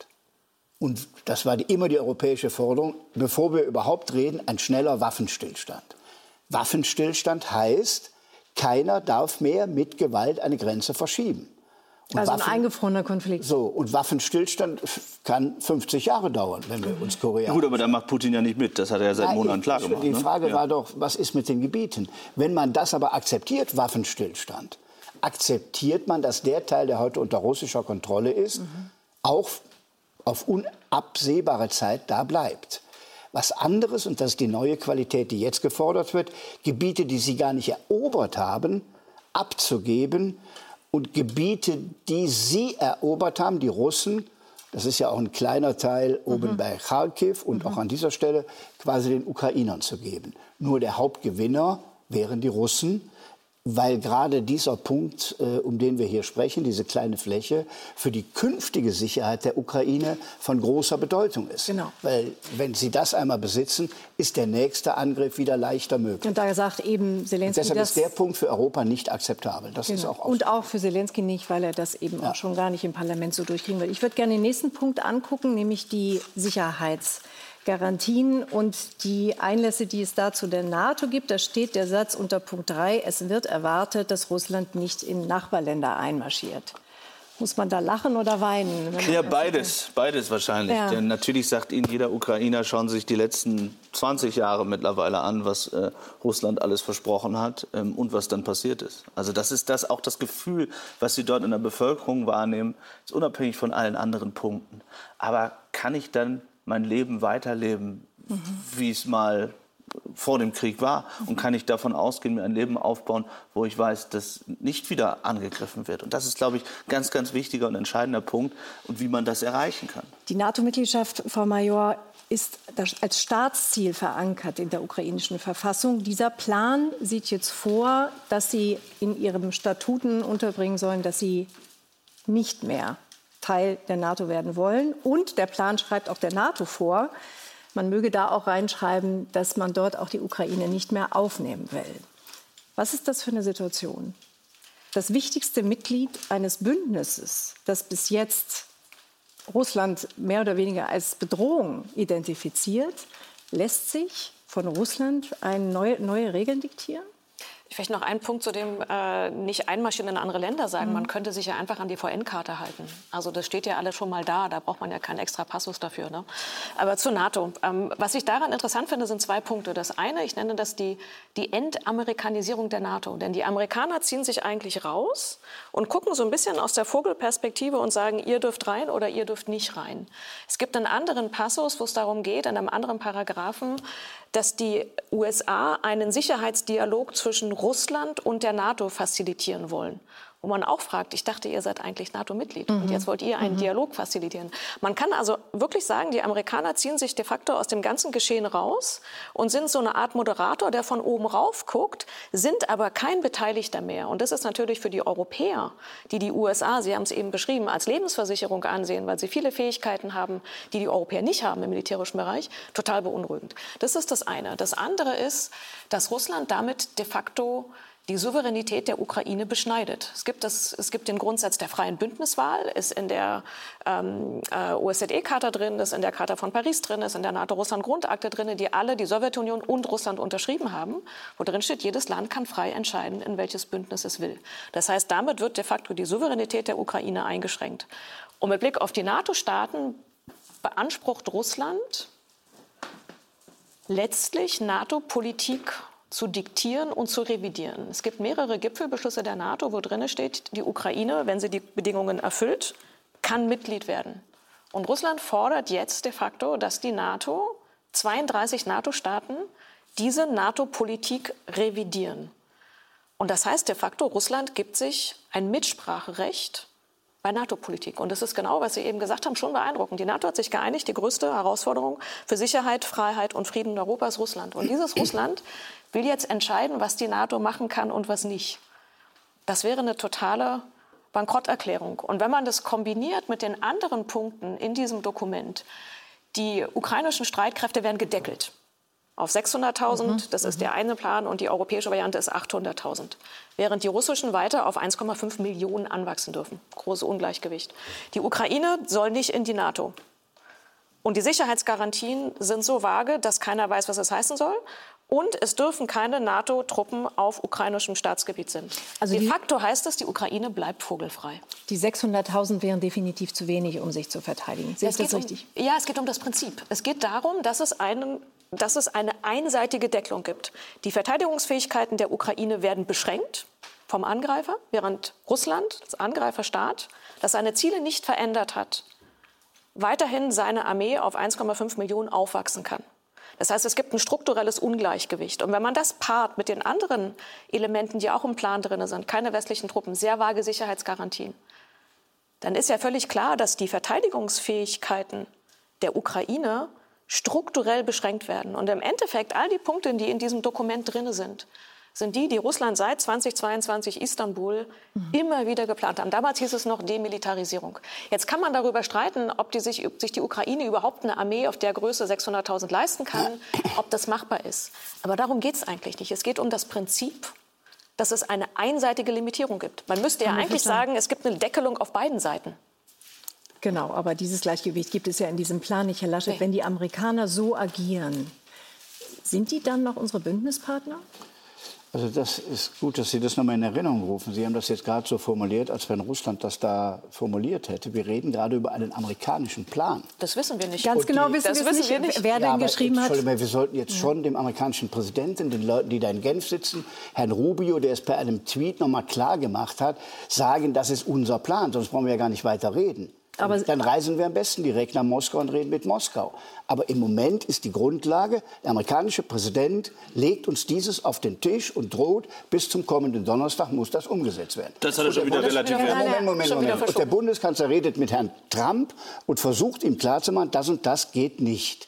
Und das war die, immer die europäische Forderung, bevor wir überhaupt reden, ein schneller Waffenstillstand. Waffenstillstand heißt, keiner darf mehr mit Gewalt eine Grenze verschieben. Und also Waffen, ein eingefrorener Konflikt. So, und Waffenstillstand kann fünfzig Jahre dauern, wenn wir uns Korea... Gut, aber da macht Putin ja nicht mit. Das hat er ja seit Nein, Monaten klar gemacht. Die Frage ne? war ja. doch, was ist mit den Gebieten? Wenn man das aber akzeptiert, Waffenstillstand, akzeptiert man, dass der Teil, der heute unter russischer Kontrolle ist, mhm. auch auf unabsehbare Zeit da bleibt. Was anderes, und das ist die neue Qualität, die jetzt gefordert wird, Gebiete, die sie gar nicht erobert haben, abzugeben, und Gebiete, die sie erobert haben, die Russen, das ist ja auch ein kleiner Teil oben mhm. bei Charkiw und mhm. auch an dieser Stelle, quasi den Ukrainern zu geben. Nur der Hauptgewinner wären die Russen, weil gerade dieser Punkt, äh, um den wir hier sprechen, diese kleine Fläche, für die künftige Sicherheit der Ukraine von großer Bedeutung ist. Genau. Weil wenn sie das einmal besitzen, ist der nächste Angriff wieder leichter möglich. Und da sagt eben Zelensky, deshalb ist der Punkt für Europa nicht akzeptabel. Das genau. ist auch Und auch für Zelensky nicht, weil er das eben ja. auch schon gar nicht im Parlament so durchkriegen will. Ich würde gerne den nächsten Punkt angucken, nämlich die Sicherheits- Garantien und die Einlässe, die es da zu der NATO gibt. Da steht der Satz unter Punkt drei, es wird erwartet, dass Russland nicht in Nachbarländer einmarschiert. Muss man da lachen oder weinen? Ja, beides, beides wahrscheinlich. Ja. Denn natürlich sagt Ihnen jeder Ukrainer, schauen Sie sich die letzten zwanzig Jahre mittlerweile an, was äh, Russland alles versprochen hat ähm, und was dann passiert ist. Also das ist das auch das Gefühl, was Sie dort in der Bevölkerung wahrnehmen, ist unabhängig von allen anderen Punkten. Aber kann ich dann mein Leben weiterleben, mhm. wie es mal vor dem Krieg war? Und kann ich davon ausgehen, mir ein Leben aufbauen, wo ich weiß, dass nicht wieder angegriffen wird? Und das ist, glaube ich, ein ganz, ganz wichtiger und entscheidender Punkt und wie man das erreichen kann. Die NATO-Mitgliedschaft, Frau Major, ist als Staatsziel verankert in der ukrainischen Verfassung. Dieser Plan sieht jetzt vor, dass Sie in Ihren Statuten unterbringen sollen, dass Sie nicht mehr Teil der NATO werden wollen. Und der Plan schreibt auch der NATO vor, man möge da auch reinschreiben, dass man dort auch die Ukraine nicht mehr aufnehmen will. Was ist das für eine Situation? Das wichtigste Mitglied eines Bündnisses, das bis jetzt Russland mehr oder weniger als Bedrohung identifiziert, lässt sich von Russland eine neue, neue Regeln diktieren? Ich möchte noch einen Punkt zu dem äh, nicht einmarschieren in andere Länder sagen. Mhm. Man könnte sich ja einfach an die V N-Karte halten. Also das steht ja alles schon mal da. Da braucht man ja keinen extra Passus dafür. Ne? Aber zur NATO. Ähm, was ich daran interessant finde, sind zwei Punkte. Das eine, ich nenne das die, die Entamerikanisierung der NATO. Denn die Amerikaner ziehen sich eigentlich raus und gucken so ein bisschen aus der Vogelperspektive und sagen, ihr dürft rein oder ihr dürft nicht rein. Es gibt einen anderen Passus, wo es darum geht, in einem anderen Paragraphen, dass die U S A einen Sicherheitsdialog zwischen Russland und der NATO facilitieren wollen. Wo man auch fragt, ich dachte, ihr seid eigentlich NATO-Mitglied mhm. und jetzt wollt ihr einen mhm. Dialog facilitieren. Man kann also wirklich sagen, die Amerikaner ziehen sich de facto aus dem ganzen Geschehen raus und sind so eine Art Moderator, der von oben rauf guckt, sind aber kein Beteiligter mehr. Und das ist natürlich für die Europäer, die die U S A, Sie haben es eben beschrieben, als Lebensversicherung ansehen, weil sie viele Fähigkeiten haben, die die Europäer nicht haben im militärischen Bereich, total beunruhigend. Das ist das eine. Das andere ist, dass Russland damit de facto die Souveränität der Ukraine beschneidet. Es gibt, das, es gibt den Grundsatz der freien Bündniswahl, ist in der ähm, äh, O S Z E-Charta drin, ist in der Charta von Paris drin, ist in der NATO-Russland-Grundakte drin, die alle die Sowjetunion und Russland unterschrieben haben, wo drin steht, jedes Land kann frei entscheiden, in welches Bündnis es will. Das heißt, damit wird de facto die Souveränität der Ukraine eingeschränkt. Und mit Blick auf die NATO-Staaten beansprucht Russland letztlich NATO-Politik zu diktieren und zu revidieren. Es gibt mehrere Gipfelbeschlüsse der NATO, wo drin steht, die Ukraine, wenn sie die Bedingungen erfüllt, kann Mitglied werden. Und Russland fordert jetzt de facto, dass die NATO, zweiunddreißig NATO-Staaten, diese NATO-Politik revidieren. Und das heißt de facto, Russland gibt sich ein Mitspracherecht bei NATO-Politik. Und das ist genau, was Sie eben gesagt haben, schon beeindruckend. Die NATO hat sich geeinigt, die größte Herausforderung für Sicherheit, Freiheit und Frieden in Europa ist Russland. Und dieses Russland will jetzt entscheiden, was die NATO machen kann und was nicht. Das wäre eine totale Bankrotterklärung. Und wenn man das kombiniert mit den anderen Punkten in diesem Dokument, die ukrainischen Streitkräfte werden gedeckelt auf sechshunderttausend, mhm. das ist der eine Plan, und die europäische Variante ist achthunderttausend. Während die russischen weiter auf eins Komma fünf Millionen anwachsen dürfen. Großes Ungleichgewicht. Die Ukraine soll nicht in die NATO. Und die Sicherheitsgarantien sind so vage, dass keiner weiß, was es heißen soll. Und es dürfen keine NATO-Truppen auf ukrainischem Staatsgebiet sein. Also de facto heißt es, die Ukraine bleibt vogelfrei. Die sechshunderttausend wären definitiv zu wenig, um sich zu verteidigen. Sehe ich das richtig? Um, ja, es geht um das Prinzip. Es geht darum, dass es, einen, dass es eine einseitige Deckelung gibt. Die Verteidigungsfähigkeiten der Ukraine werden beschränkt vom Angreifer, während Russland, das Angreiferstaat, das seine Ziele nicht verändert hat, weiterhin seine Armee auf eins Komma fünf Millionen aufwachsen kann. Das heißt, es gibt ein strukturelles Ungleichgewicht. Und wenn man das paart mit den anderen Elementen, die auch im Plan drin sind, keine westlichen Truppen, sehr vage Sicherheitsgarantien, dann ist ja völlig klar, dass die Verteidigungsfähigkeiten der Ukraine strukturell beschränkt werden. Und im Endeffekt, all die Punkte, die in diesem Dokument drin sind, sind die, die Russland seit zweitausendzweiundzwanzig Istanbul mhm. immer wieder geplant haben. Damals hieß es noch Demilitarisierung. Jetzt kann man darüber streiten, ob die sich, ob sich die Ukraine überhaupt eine Armee auf der Größe sechshunderttausend leisten kann, ob das machbar ist. Aber darum geht es eigentlich nicht. Es geht um das Prinzip, dass es eine einseitige Limitierung gibt. Man müsste ja eigentlich sagen, es gibt eine Deckelung auf beiden Seiten. Genau, aber dieses Gleichgewicht gibt es ja in diesem Plan nicht, Herr Laschet. Nee. Wenn die Amerikaner so agieren, sind die dann noch unsere Bündnispartner? Also das ist gut, dass Sie das nochmal in Erinnerung rufen. Sie haben das jetzt gerade so formuliert, als wenn Russland das da formuliert hätte. Wir reden gerade über einen amerikanischen Plan. Das wissen wir nicht. Ganz genau wissen, das wissen wir nicht, wer ja, den aber, geschrieben hat. Wir sollten jetzt ja. schon dem amerikanischen Präsidenten, den Leuten, die da in Genf sitzen, Herrn Rubio, der es per einem Tweet nochmal klar gemacht hat, sagen, das ist unser Plan. Sonst brauchen wir ja gar nicht weiter reden. Aber dann reisen wir am besten direkt nach Moskau und reden mit Moskau. Aber im Moment ist die Grundlage, der amerikanische Präsident legt uns dieses auf den Tisch und droht, bis zum kommenden Donnerstag muss das umgesetzt werden. Das hat er schon wieder relativiert. Moment, Moment, Moment. Und der Bundeskanzler redet mit Herrn Trump und versucht ihm klarzumachen, das und das geht nicht.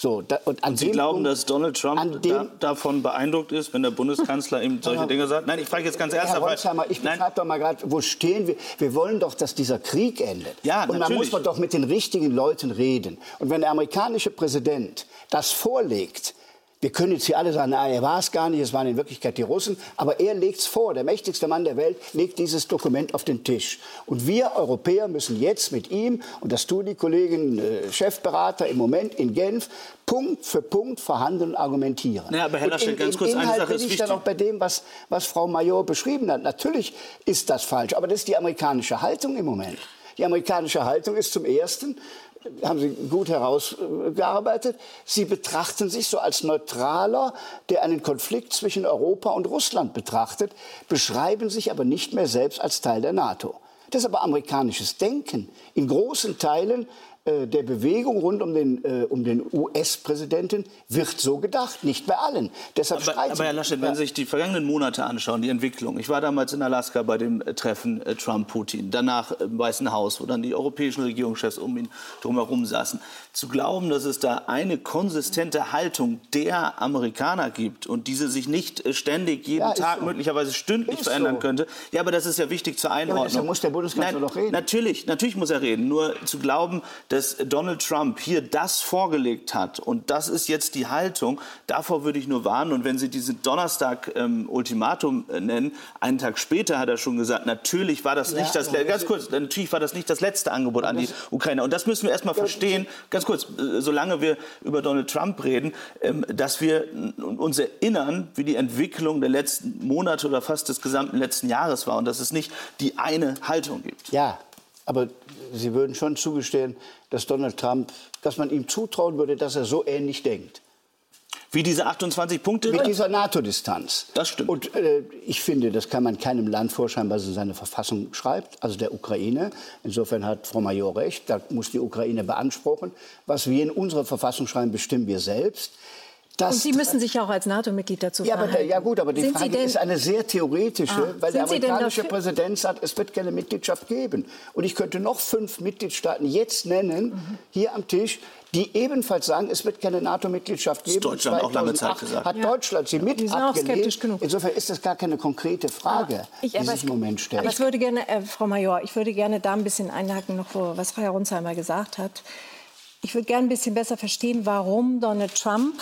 So, da, und an und Sie dem glauben, Punkt, dass Donald Trump da, davon beeindruckt ist, wenn der Bundeskanzler ihm solche Dinge sagt? Nein, ich frage jetzt ganz ernsthaft. Herr Holzheimer, ich beschreibe doch mal gerade, wo stehen wir? Wir wollen doch, dass dieser Krieg endet. Ja, und dann muss man doch mit den richtigen Leuten reden. Und wenn der amerikanische Präsident das vorlegt, wir können jetzt hier alle sagen, nein, er war es gar nicht, es waren in Wirklichkeit die Russen. Aber er legt es vor, der mächtigste Mann der Welt legt dieses Dokument auf den Tisch. Und wir Europäer müssen jetzt mit ihm, und das tun die Kollegen äh, Chefberater im Moment in Genf, Punkt für Punkt verhandeln und argumentieren. Ja, aber Herr Laschet, ganz kurz, eine Sache ist wichtig. Bin ich dann auch bei dem, was, was Frau Major beschrieben hat. Natürlich ist das falsch, aber das ist die amerikanische Haltung im Moment. Die amerikanische Haltung ist zum Ersten, haben Sie gut herausgearbeitet, Sie betrachten sich so als Neutraler, der einen Konflikt zwischen Europa und Russland betrachtet, beschreiben sich aber nicht mehr selbst als Teil der NATO. Das ist aber amerikanisches Denken. In großen Teilen äh, der Bewegung rund um den, äh, um den U S-Präsidenten wird so gedacht, nicht bei allen. Deshalb aber, streiten aber Herr Laschet, wenn Sie sich die vergangenen Monate anschauen, die Entwicklung. Ich war damals in Alaska bei dem Treffen äh, Trump-Putin, danach im Weißen Haus, wo dann die europäischen Regierungschefs um ihn drumherum saßen. Zu glauben, dass es da eine konsistente Haltung der Amerikaner gibt und diese sich nicht äh, ständig jeden ja, Tag, so. möglicherweise stündlich ist verändern so. könnte. Ja, aber das ist ja wichtig zur Einordnung. Ja, aber muss der Bundeskanzler Nein, doch reden. Natürlich, natürlich muss er reden. Nur zu glauben, dass Donald Trump hier das vorgelegt hat und das ist jetzt die Haltung, davor würde ich nur warnen. Und wenn Sie diesen Donnerstag-Ultimatum ähm, nennen, einen Tag später hat er schon gesagt, natürlich war das ja, nicht das, ganz kurz, natürlich war das nicht das letzte Angebot an die Ukraine. Und das müssen wir erst mal verstehen, ganz kurz, äh, solange wir über Donald Trump reden, ähm, dass wir uns erinnern, wie die Entwicklung der letzten Monate oder fast des gesamten letzten Jahres war und dass es nicht die eine Haltung gibt. Ja, aber Sie würden schon zugestehen, dass Donald Trump, dass man ihm zutrauen würde, dass er so ähnlich denkt. Wie diese achtundzwanzig Punkte? Mit dieser NATO-Distanz. Das stimmt. Und äh, ich finde, das kann man keinem Land vorschreiben, was es in seine Verfassung schreibt, also der Ukraine. Insofern hat Frau Major recht, da muss die Ukraine beanspruchen. Was wir in unserer Verfassung schreiben, bestimmen wir selbst. Das, und Sie müssen sich ja auch als NATO-Mitglied dazu ja, verhalten. aber, ja gut, aber die Sind Frage denn, ist eine sehr theoretische, ah, weil der amerikanische dafür, Präsident sagt, es wird keine Mitgliedschaft geben. Und ich könnte noch fünf Mitgliedstaaten jetzt nennen, mhm. hier am Tisch, die ebenfalls sagen, es wird keine NATO-Mitgliedschaft geben. Das Deutschland auch lange Zeit gesagt. Hat ja. Deutschland sie mit die sind abgelehnt. auch skeptisch genug. Insofern ist das gar keine konkrete Frage, ah, ich, die sich im Moment stellt. Aber ich würde gerne, äh, Frau Major, ich würde gerne da ein bisschen einhaken, noch vor, was Frau Ronsheimer gesagt hat. Ich würde gerne ein bisschen besser verstehen, warum Donald Trump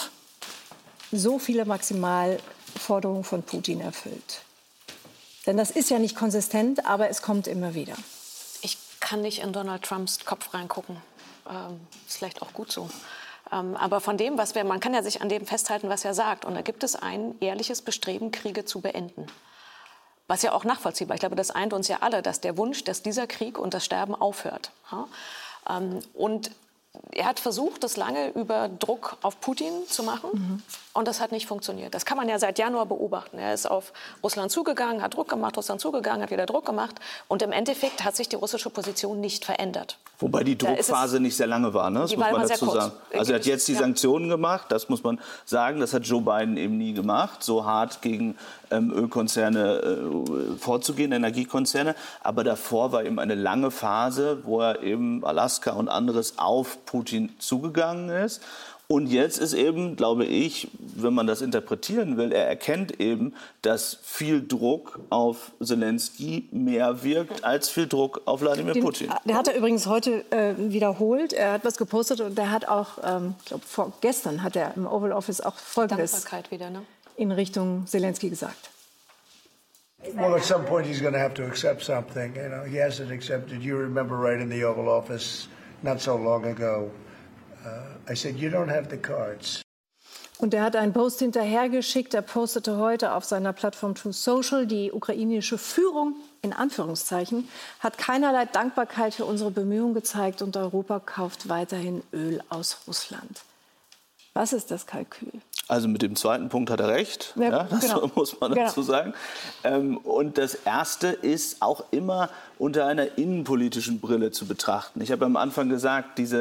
so viele Maximalforderungen von Putin erfüllt. Denn das ist ja nicht konsistent, aber es kommt immer wieder. Ich kann nicht in Donald Trumps Kopf reingucken. Ähm, ist vielleicht auch gut so. Ähm, aber von dem, was wir, man kann ja sich an dem festhalten, was er sagt. Und da gibt es ein ehrliches Bestreben, Kriege zu beenden. Was ja auch nachvollziehbar. Ich glaube, das eint uns ja alle, dass der Wunsch, dass dieser Krieg und das Sterben aufhört. Ja? Ähm, und er hat versucht, das lange über Druck auf Putin zu machen. Mhm. Und das hat nicht funktioniert. Das kann man ja seit Januar beobachten. Er ist auf Russland zugegangen, hat Druck gemacht, Russland zugegangen, hat wieder Druck gemacht. Und im Endeffekt hat sich die russische Position nicht verändert. Wobei die Druckphase nicht sehr lange war, ne? Das muss man dazu sagen. Also er hat jetzt die Sanktionen gemacht, das muss man sagen. Das hat Joe Biden eben nie gemacht, so hart gegen ähm, Ölkonzerne äh, vorzugehen, Energiekonzerne. Aber davor war eben eine lange Phase, wo er eben Alaska und anderes auf Putin zugegangen ist. Und jetzt ist eben, glaube ich, wenn man das interpretieren will, er erkennt eben, dass viel Druck auf Zelensky mehr wirkt als viel Druck auf Wladimir Den, Putin. Der hat er übrigens heute äh, wiederholt. Er hat was gepostet und der hat auch, ähm, ich glaube, vorgestern hat er im Oval Office auch Folgendes Dankbarkeit wieder, ne? in Richtung Zelensky gesagt. Well, at some point he's going to have to accept something. You know, he hasn't accepted. You remember right in the Oval Office not so long ago. Uh, I said, you don't have the cards. Und er hat einen Post hinterhergeschickt. Er postete heute auf seiner Plattform Truth Social, die ukrainische Führung, in Anführungszeichen, hat keinerlei Dankbarkeit für unsere Bemühungen gezeigt und Europa kauft weiterhin Öl aus Russland. Was ist das Kalkül? Also mit dem zweiten Punkt hat er recht, ja, ja, das genau. muss man dazu genau. sagen. Ähm, und das Erste ist auch immer unter einer innenpolitischen Brille zu betrachten. Ich habe am Anfang gesagt, diese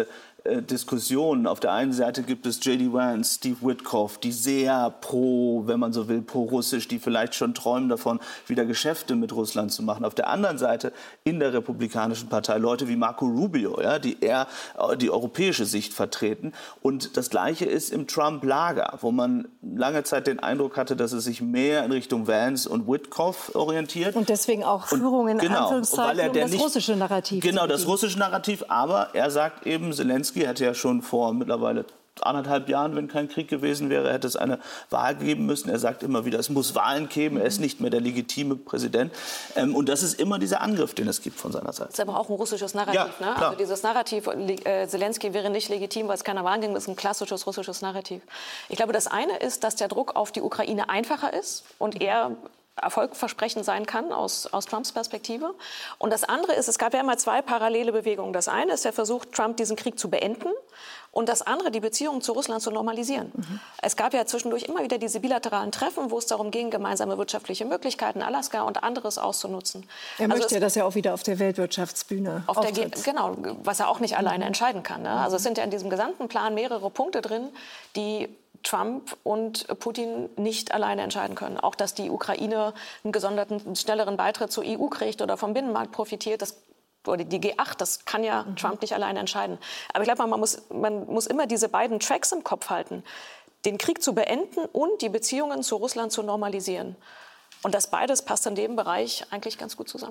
äh, Diskussionen. Auf der einen Seite gibt es J D Vance, Steve Witkoff, die sehr pro, wenn man so will, pro-russisch, die vielleicht schon träumen davon, wieder Geschäfte mit Russland zu machen. Auf der anderen Seite in der Republikanischen Partei Leute wie Marco Rubio, ja, die eher die europäische Sicht vertreten. Und das Gleiche ist im Trump-Lager, wo man lange Zeit den Eindruck hatte, dass es sich mehr in Richtung Vance und Witkoff orientiert. Und deswegen auch Führung in genau, Anführungszeichen weil er um der das nicht, russische Narrativ. Genau, zu das russische Narrativ. Aber er sagt eben, Zelensky hätte ja schon vor mittlerweile anderthalb Jahren, wenn kein Krieg gewesen wäre, hätte es eine Wahl geben müssen. Er sagt immer wieder, es muss Wahlen geben. Er ist nicht mehr der legitime Präsident. Ähm, und das ist immer dieser Angriff, den es gibt von seiner Seite. Das ist aber auch ein russisches Narrativ. Ja, ne? Also dieses Narrativ, äh, Zelensky wäre nicht legitim, weil es keine Wahlen ging, das ist ein klassisches russisches Narrativ. Ich glaube, das eine ist, dass der Druck auf die Ukraine einfacher ist und er erfolgversprechend sein kann aus, aus Trumps Perspektive. Und das andere ist, es gab ja immer zwei parallele Bewegungen. Das eine ist der Versuch, Trump diesen Krieg zu beenden. Und das andere, die Beziehungen zu Russland zu normalisieren. Mhm. Es gab ja zwischendurch immer wieder diese bilateralen Treffen, wo es darum ging, gemeinsame wirtschaftliche Möglichkeiten, Alaska und anderes auszunutzen. Er also möchte ja das ja auch wieder auf der Weltwirtschaftsbühne auf der Ge- Genau, was er auch nicht alleine mhm. entscheiden kann. Ne? Also es sind ja in diesem gesamten Plan mehrere Punkte drin, die Trump und Putin nicht alleine entscheiden können. Auch, dass die Ukraine einen gesonderten, schnelleren Beitritt zur E U kriegt oder vom Binnenmarkt profitiert, das, oder die G acht, das kann ja mhm. Trump nicht alleine entscheiden. Aber ich glaube, man muss, man muss immer diese beiden Tracks im Kopf halten. Den Krieg zu beenden und die Beziehungen zu Russland zu normalisieren. Und das beides passt in dem Bereich eigentlich ganz gut zusammen.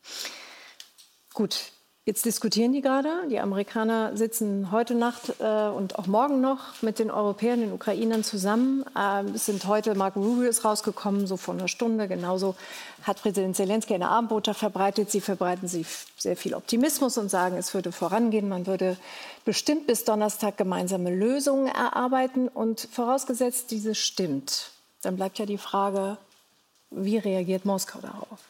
Gut. Jetzt diskutieren die gerade. Die Amerikaner sitzen heute Nacht äh, und auch morgen noch mit den Europäern, den Ukrainern zusammen. Äh, es sind heute, Marco Rubio ist rausgekommen, so vor einer Stunde. Genauso hat Präsident Zelensky eine Abendbotschaft verbreitet. Sie verbreiten sie sehr viel Optimismus und sagen, es würde vorangehen. Man würde bestimmt bis Donnerstag gemeinsame Lösungen erarbeiten. Und vorausgesetzt, diese stimmt, dann bleibt ja die Frage, wie reagiert Moskau darauf?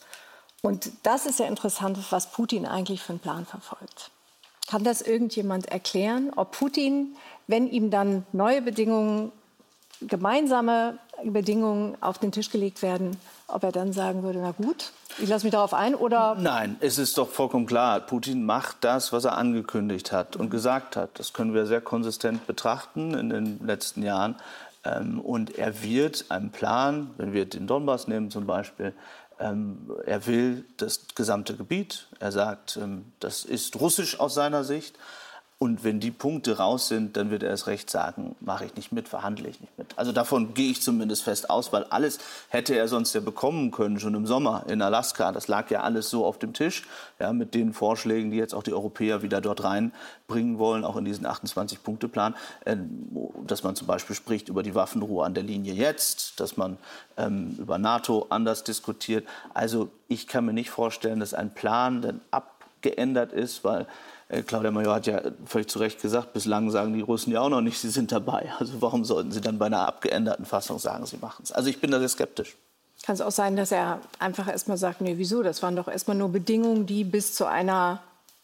Und das ist ja interessant, was Putin eigentlich für einen Plan verfolgt. Kann das irgendjemand erklären, ob Putin, wenn ihm dann neue Bedingungen, gemeinsame Bedingungen auf den Tisch gelegt werden, ob er dann sagen würde, na gut, ich lasse mich darauf ein, oder? Nein, es ist doch vollkommen klar, Putin macht das, was er angekündigt hat und gesagt hat. Das können wir sehr konsistent betrachten in den letzten Jahren. Und er wird einen Plan, wenn wir den Donbass nehmen zum Beispiel, Ähm, er will das gesamte Gebiet. Er sagt, ähm, das ist russisch aus seiner Sicht. Und wenn die Punkte raus sind, dann wird er es recht sagen, mache ich nicht mit, verhandle ich nicht mit. Also davon gehe ich zumindest fest aus, weil alles hätte er sonst ja bekommen können, schon im Sommer in Alaska. Das lag ja alles so auf dem Tisch, ja, mit den Vorschlägen, die jetzt auch die Europäer wieder dort reinbringen wollen, auch in diesen achtundzwanzig-Punkte-Plan. Äh, dass man zum Beispiel spricht über die Waffenruhe an der Linie jetzt, dass man ähm, über NATO anders diskutiert. Also ich kann mir nicht vorstellen, dass ein Plan dann abgeändert ist, weil Claudia Major hat ja völlig zu Recht gesagt, bislang sagen die Russen ja auch noch nicht, sie sind dabei. Also warum sollten sie dann bei einer abgeänderten Fassung sagen, sie machen es? Also ich bin da sehr skeptisch. Kann es auch sein, dass er einfach erst mal sagt, nee, wieso? Das waren doch erst mal nur Bedingungen, die bis zu einer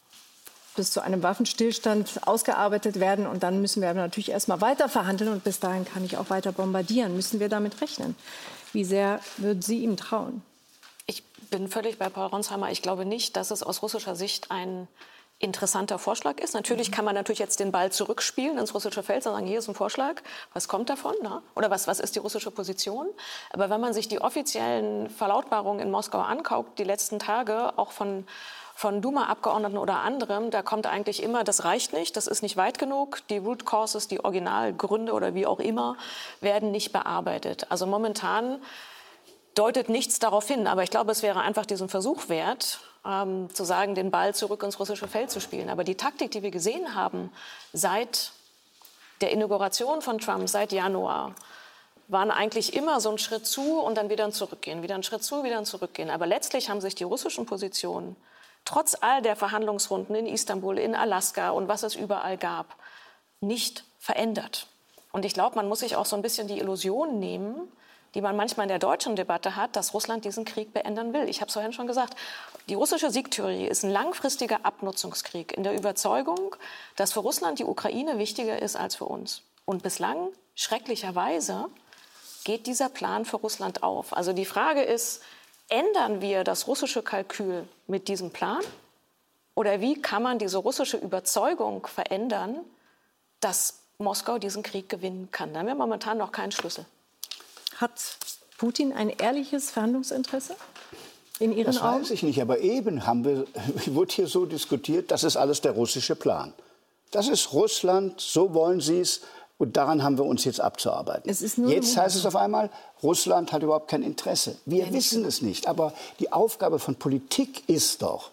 bis zu einem Waffenstillstand ausgearbeitet werden. Und dann müssen wir natürlich erst mal weiter verhandeln. Und bis dahin kann ich auch weiter bombardieren. Müssen wir damit rechnen? Wie sehr würden Sie ihm trauen? Ich bin völlig bei Paul Ronsheimer. Ich glaube nicht, dass es aus russischer Sicht ein interessanter Vorschlag ist. Natürlich kann man natürlich jetzt den Ball zurückspielen ins russische Feld und sagen, hier ist ein Vorschlag, was kommt davon? Ne? Oder was, was ist die russische Position? Aber wenn man sich die offiziellen Verlautbarungen in Moskau anguckt, die letzten Tage, auch von, von Duma-Abgeordneten oder anderem, da kommt eigentlich immer, das reicht nicht, das ist nicht weit genug, die Root Causes, die Originalgründe oder wie auch immer, werden nicht bearbeitet. Also momentan deutet nichts darauf hin, aber ich glaube, es wäre einfach diesen Versuch wert, Ähm, zu sagen, den Ball zurück ins russische Feld zu spielen. Aber die Taktik, die wir gesehen haben seit der Inauguration von Trump, seit Januar, waren eigentlich immer so ein Schritt zu und dann wieder ein Zurückgehen, wieder ein Schritt zu, wieder ein Zurückgehen. Aber letztlich haben sich die russischen Positionen, trotz all der Verhandlungsrunden in Istanbul, in Alaska und was es überall gab, nicht verändert. Und ich glaube, man muss sich auch so ein bisschen die Illusion nehmen, die man manchmal in der deutschen Debatte hat, dass Russland diesen Krieg beenden will. Ich habe es vorhin schon gesagt. Die russische Siegtheorie ist ein langfristiger Abnutzungskrieg in der Überzeugung, dass für Russland die Ukraine wichtiger ist als für uns. Und bislang, schrecklicherweise, geht dieser Plan für Russland auf. Also die Frage ist, ändern wir das russische Kalkül mit diesem Plan Oder wie kann man diese russische Überzeugung verändern, dass Moskau diesen Krieg gewinnen kann? Da haben wir momentan noch keinen Schlüssel. Hat Putin ein ehrliches Verhandlungsinteresse in Ihren das Augen? Das weiß ich nicht, aber eben haben wir, wurde hier so diskutiert, das ist alles der russische Plan. Das ist Russland, so wollen sie es. Und daran haben wir uns jetzt abzuarbeiten. Es ist nur jetzt heißt es auf einmal, Russland hat überhaupt kein Interesse. Wir wissen es nicht. Aber die Aufgabe von Politik ist doch,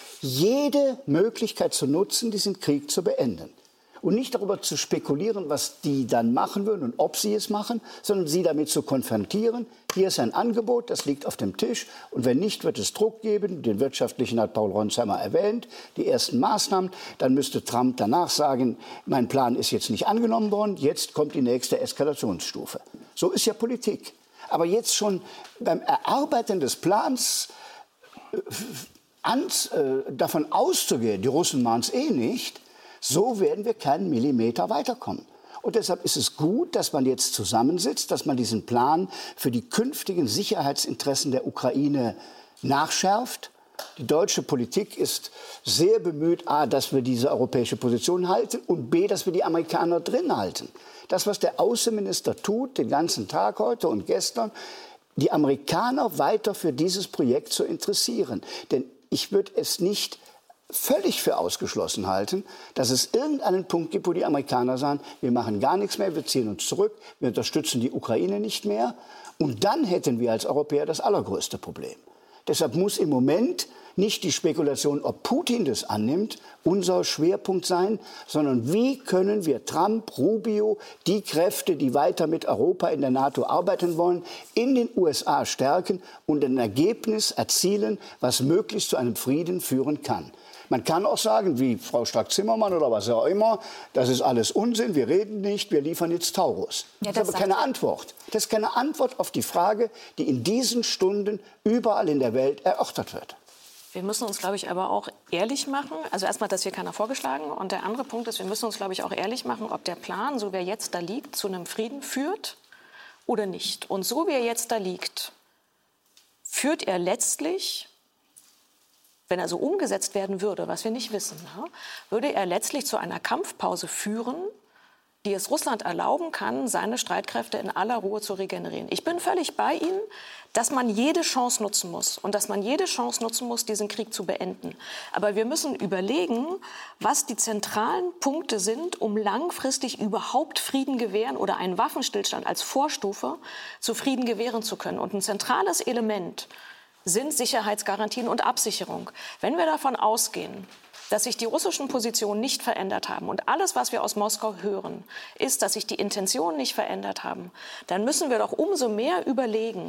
jede Möglichkeit zu nutzen, diesen Krieg zu beenden. Und nicht darüber zu spekulieren, was die dann machen würden und ob sie es machen, sondern sie damit zu konfrontieren. Hier ist ein Angebot, das liegt auf dem Tisch. Und wenn nicht, wird es Druck geben. Den wirtschaftlichen hat Paul Ronsheimer erwähnt. Die ersten Maßnahmen. Dann müsste Trump danach sagen, mein Plan ist jetzt nicht angenommen worden. Jetzt kommt die nächste Eskalationsstufe. So ist ja Politik. Aber jetzt schon beim Erarbeiten des Plans äh, ans, äh, davon auszugehen, die Russen machen es eh nicht, so werden wir keinen Millimeter weiterkommen. Und deshalb ist es gut, dass man jetzt zusammensitzt, dass man diesen Plan für die künftigen Sicherheitsinteressen der Ukraine nachschärft. Die deutsche Politik ist sehr bemüht, a, dass wir diese europäische Position halten und b, dass wir die Amerikaner drin halten. Das, was der Außenminister tut, den ganzen Tag heute und gestern, die Amerikaner weiter für dieses Projekt zu interessieren. Denn ich würde es nicht völlig für ausgeschlossen halten, dass es irgendeinen Punkt gibt, wo die Amerikaner sagen, wir machen gar nichts mehr, wir ziehen uns zurück, wir unterstützen die Ukraine nicht mehr. Und dann hätten wir als Europäer das allergrößte Problem. Deshalb muss im Moment nicht die Spekulation, ob Putin das annimmt, unser Schwerpunkt sein, sondern wie können wir Trump, Rubio, die Kräfte, die weiter mit Europa in der NATO arbeiten wollen, in den U S A stärken und ein Ergebnis erzielen, was möglichst zu einem Frieden führen kann. Man kann auch sagen, wie Frau Strack-Zimmermann oder was auch immer, das ist alles Unsinn, wir reden nicht, wir liefern jetzt Taurus. Ja, das, das ist aber keine Antwort. Das ist keine Antwort auf die Frage, die in diesen Stunden überall in der Welt erörtert wird. Wir müssen uns, glaube ich, aber auch ehrlich machen. Also erstmal, das hier keiner vorgeschlagen. Und der andere Punkt ist, wir müssen uns, glaube ich, auch ehrlich machen, ob der Plan, so wie er jetzt da liegt, zu einem Frieden führt oder nicht. Und so wie er jetzt da liegt, führt er letztlich, wenn er so umgesetzt werden würde, was wir nicht wissen, würde er letztlich zu einer Kampfpause führen, die es Russland erlauben kann, seine Streitkräfte in aller Ruhe zu regenerieren. Ich bin völlig bei Ihnen, dass man jede Chance nutzen muss und dass man jede Chance nutzen muss, diesen Krieg zu beenden. Aber wir müssen überlegen, was die zentralen Punkte sind, um langfristig überhaupt Frieden gewähren oder einen Waffenstillstand als Vorstufe zu Frieden gewähren zu können. Und ein zentrales Element sind Sicherheitsgarantien und Absicherung. Wenn wir davon ausgehen, dass sich die russischen Positionen nicht verändert haben und alles, was wir aus Moskau hören, ist, dass sich die Intentionen nicht verändert haben, dann müssen wir doch umso mehr überlegen,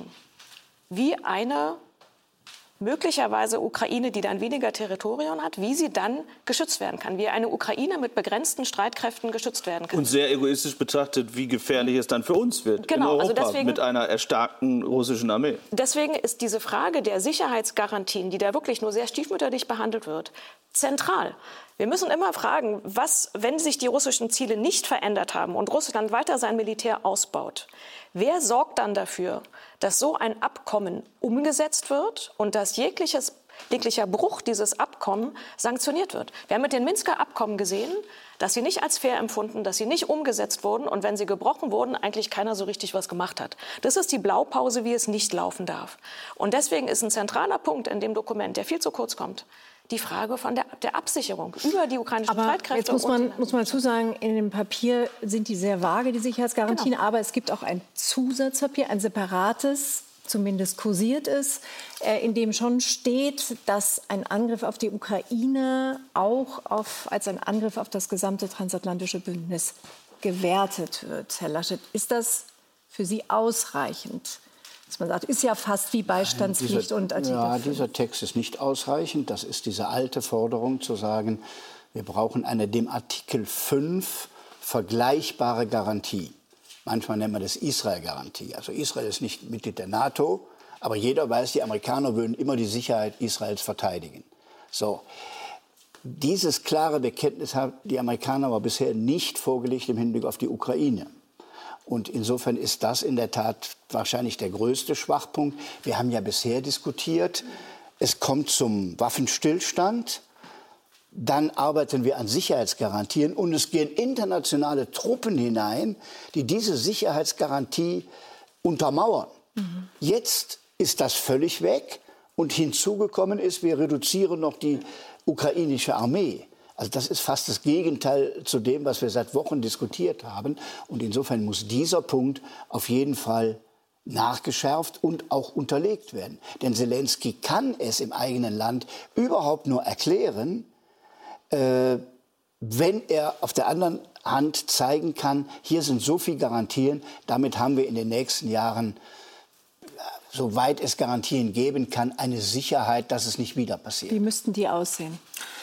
wie eine möglicherweise Ukraine, die dann weniger Territorium hat, wie sie dann geschützt werden kann, wie eine Ukraine mit begrenzten Streitkräften geschützt werden kann. Und sehr egoistisch betrachtet, wie gefährlich es dann für uns wird genau, in Europa also deswegen, mit einer erstarkten russischen Armee. Deswegen ist diese Frage der Sicherheitsgarantien, die da wirklich nur sehr stiefmütterlich behandelt wird, zentral. Wir müssen immer fragen, was, wenn sich die russischen Ziele nicht verändert haben und Russland weiter sein Militär ausbaut, wer sorgt dann dafür, dass so ein Abkommen umgesetzt wird und dass jegliches, jeglicher Bruch dieses Abkommens sanktioniert wird? Wir haben mit den Minsker Abkommen gesehen, dass sie nicht als fair empfunden, dass sie nicht umgesetzt wurden und wenn sie gebrochen wurden, eigentlich keiner so richtig was gemacht hat. Das ist die Blaupause, wie es nicht laufen darf. Und deswegen ist ein zentraler Punkt in dem Dokument, der viel zu kurz kommt, die Frage von der, der Absicherung über die ukrainischen aber Streitkräfte. Jetzt muss man, muss man dazu sagen, in dem Papier sind die sehr vage, die Sicherheitsgarantien. Genau. Aber es gibt auch ein Zusatzpapier, ein separates, zumindest kursiert ist, äh, in dem schon steht, dass ein Angriff auf die Ukraine auch auf, als ein Angriff auf das gesamte transatlantische Bündnis gewertet wird. Herr Laschet, ist das für Sie ausreichend? Dass man sagt, ist ja fast wie Beistandspflicht dieser, und Artikel Ja, fünf. Dieser Text ist nicht ausreichend. Das ist diese alte Forderung zu sagen, wir brauchen eine dem Artikel fünf vergleichbare Garantie. Manchmal nennt man das Israel-Garantie. Also Israel ist nicht Mitglied der NATO, aber jeder weiß, die Amerikaner würden immer die Sicherheit Israels verteidigen. So. Dieses klare Bekenntnis haben die Amerikaner aber bisher nicht vorgelegt im Hinblick auf die Ukraine. Und insofern ist das in der Tat wahrscheinlich der größte Schwachpunkt. Wir haben ja bisher diskutiert, es kommt zum Waffenstillstand. dann arbeiten wir an Sicherheitsgarantien und es gehen internationale Truppen hinein, die diese Sicherheitsgarantie untermauern. Mhm. Jetzt ist das völlig weg und hinzugekommen ist, wir reduzieren noch die ukrainische Armee. Also das ist fast das Gegenteil zu dem, was wir seit Wochen diskutiert haben. Und insofern muss dieser Punkt auf jeden Fall nachgeschärft und auch unterlegt werden. Denn Zelensky kann es im eigenen Land überhaupt nur erklären, äh, wenn er auf der anderen Hand zeigen kann, hier sind so viele Garantien, damit haben wir in den nächsten Jahren, soweit es Garantien geben kann, eine Sicherheit, dass es nicht wieder passiert. Wie müssten die aussehen?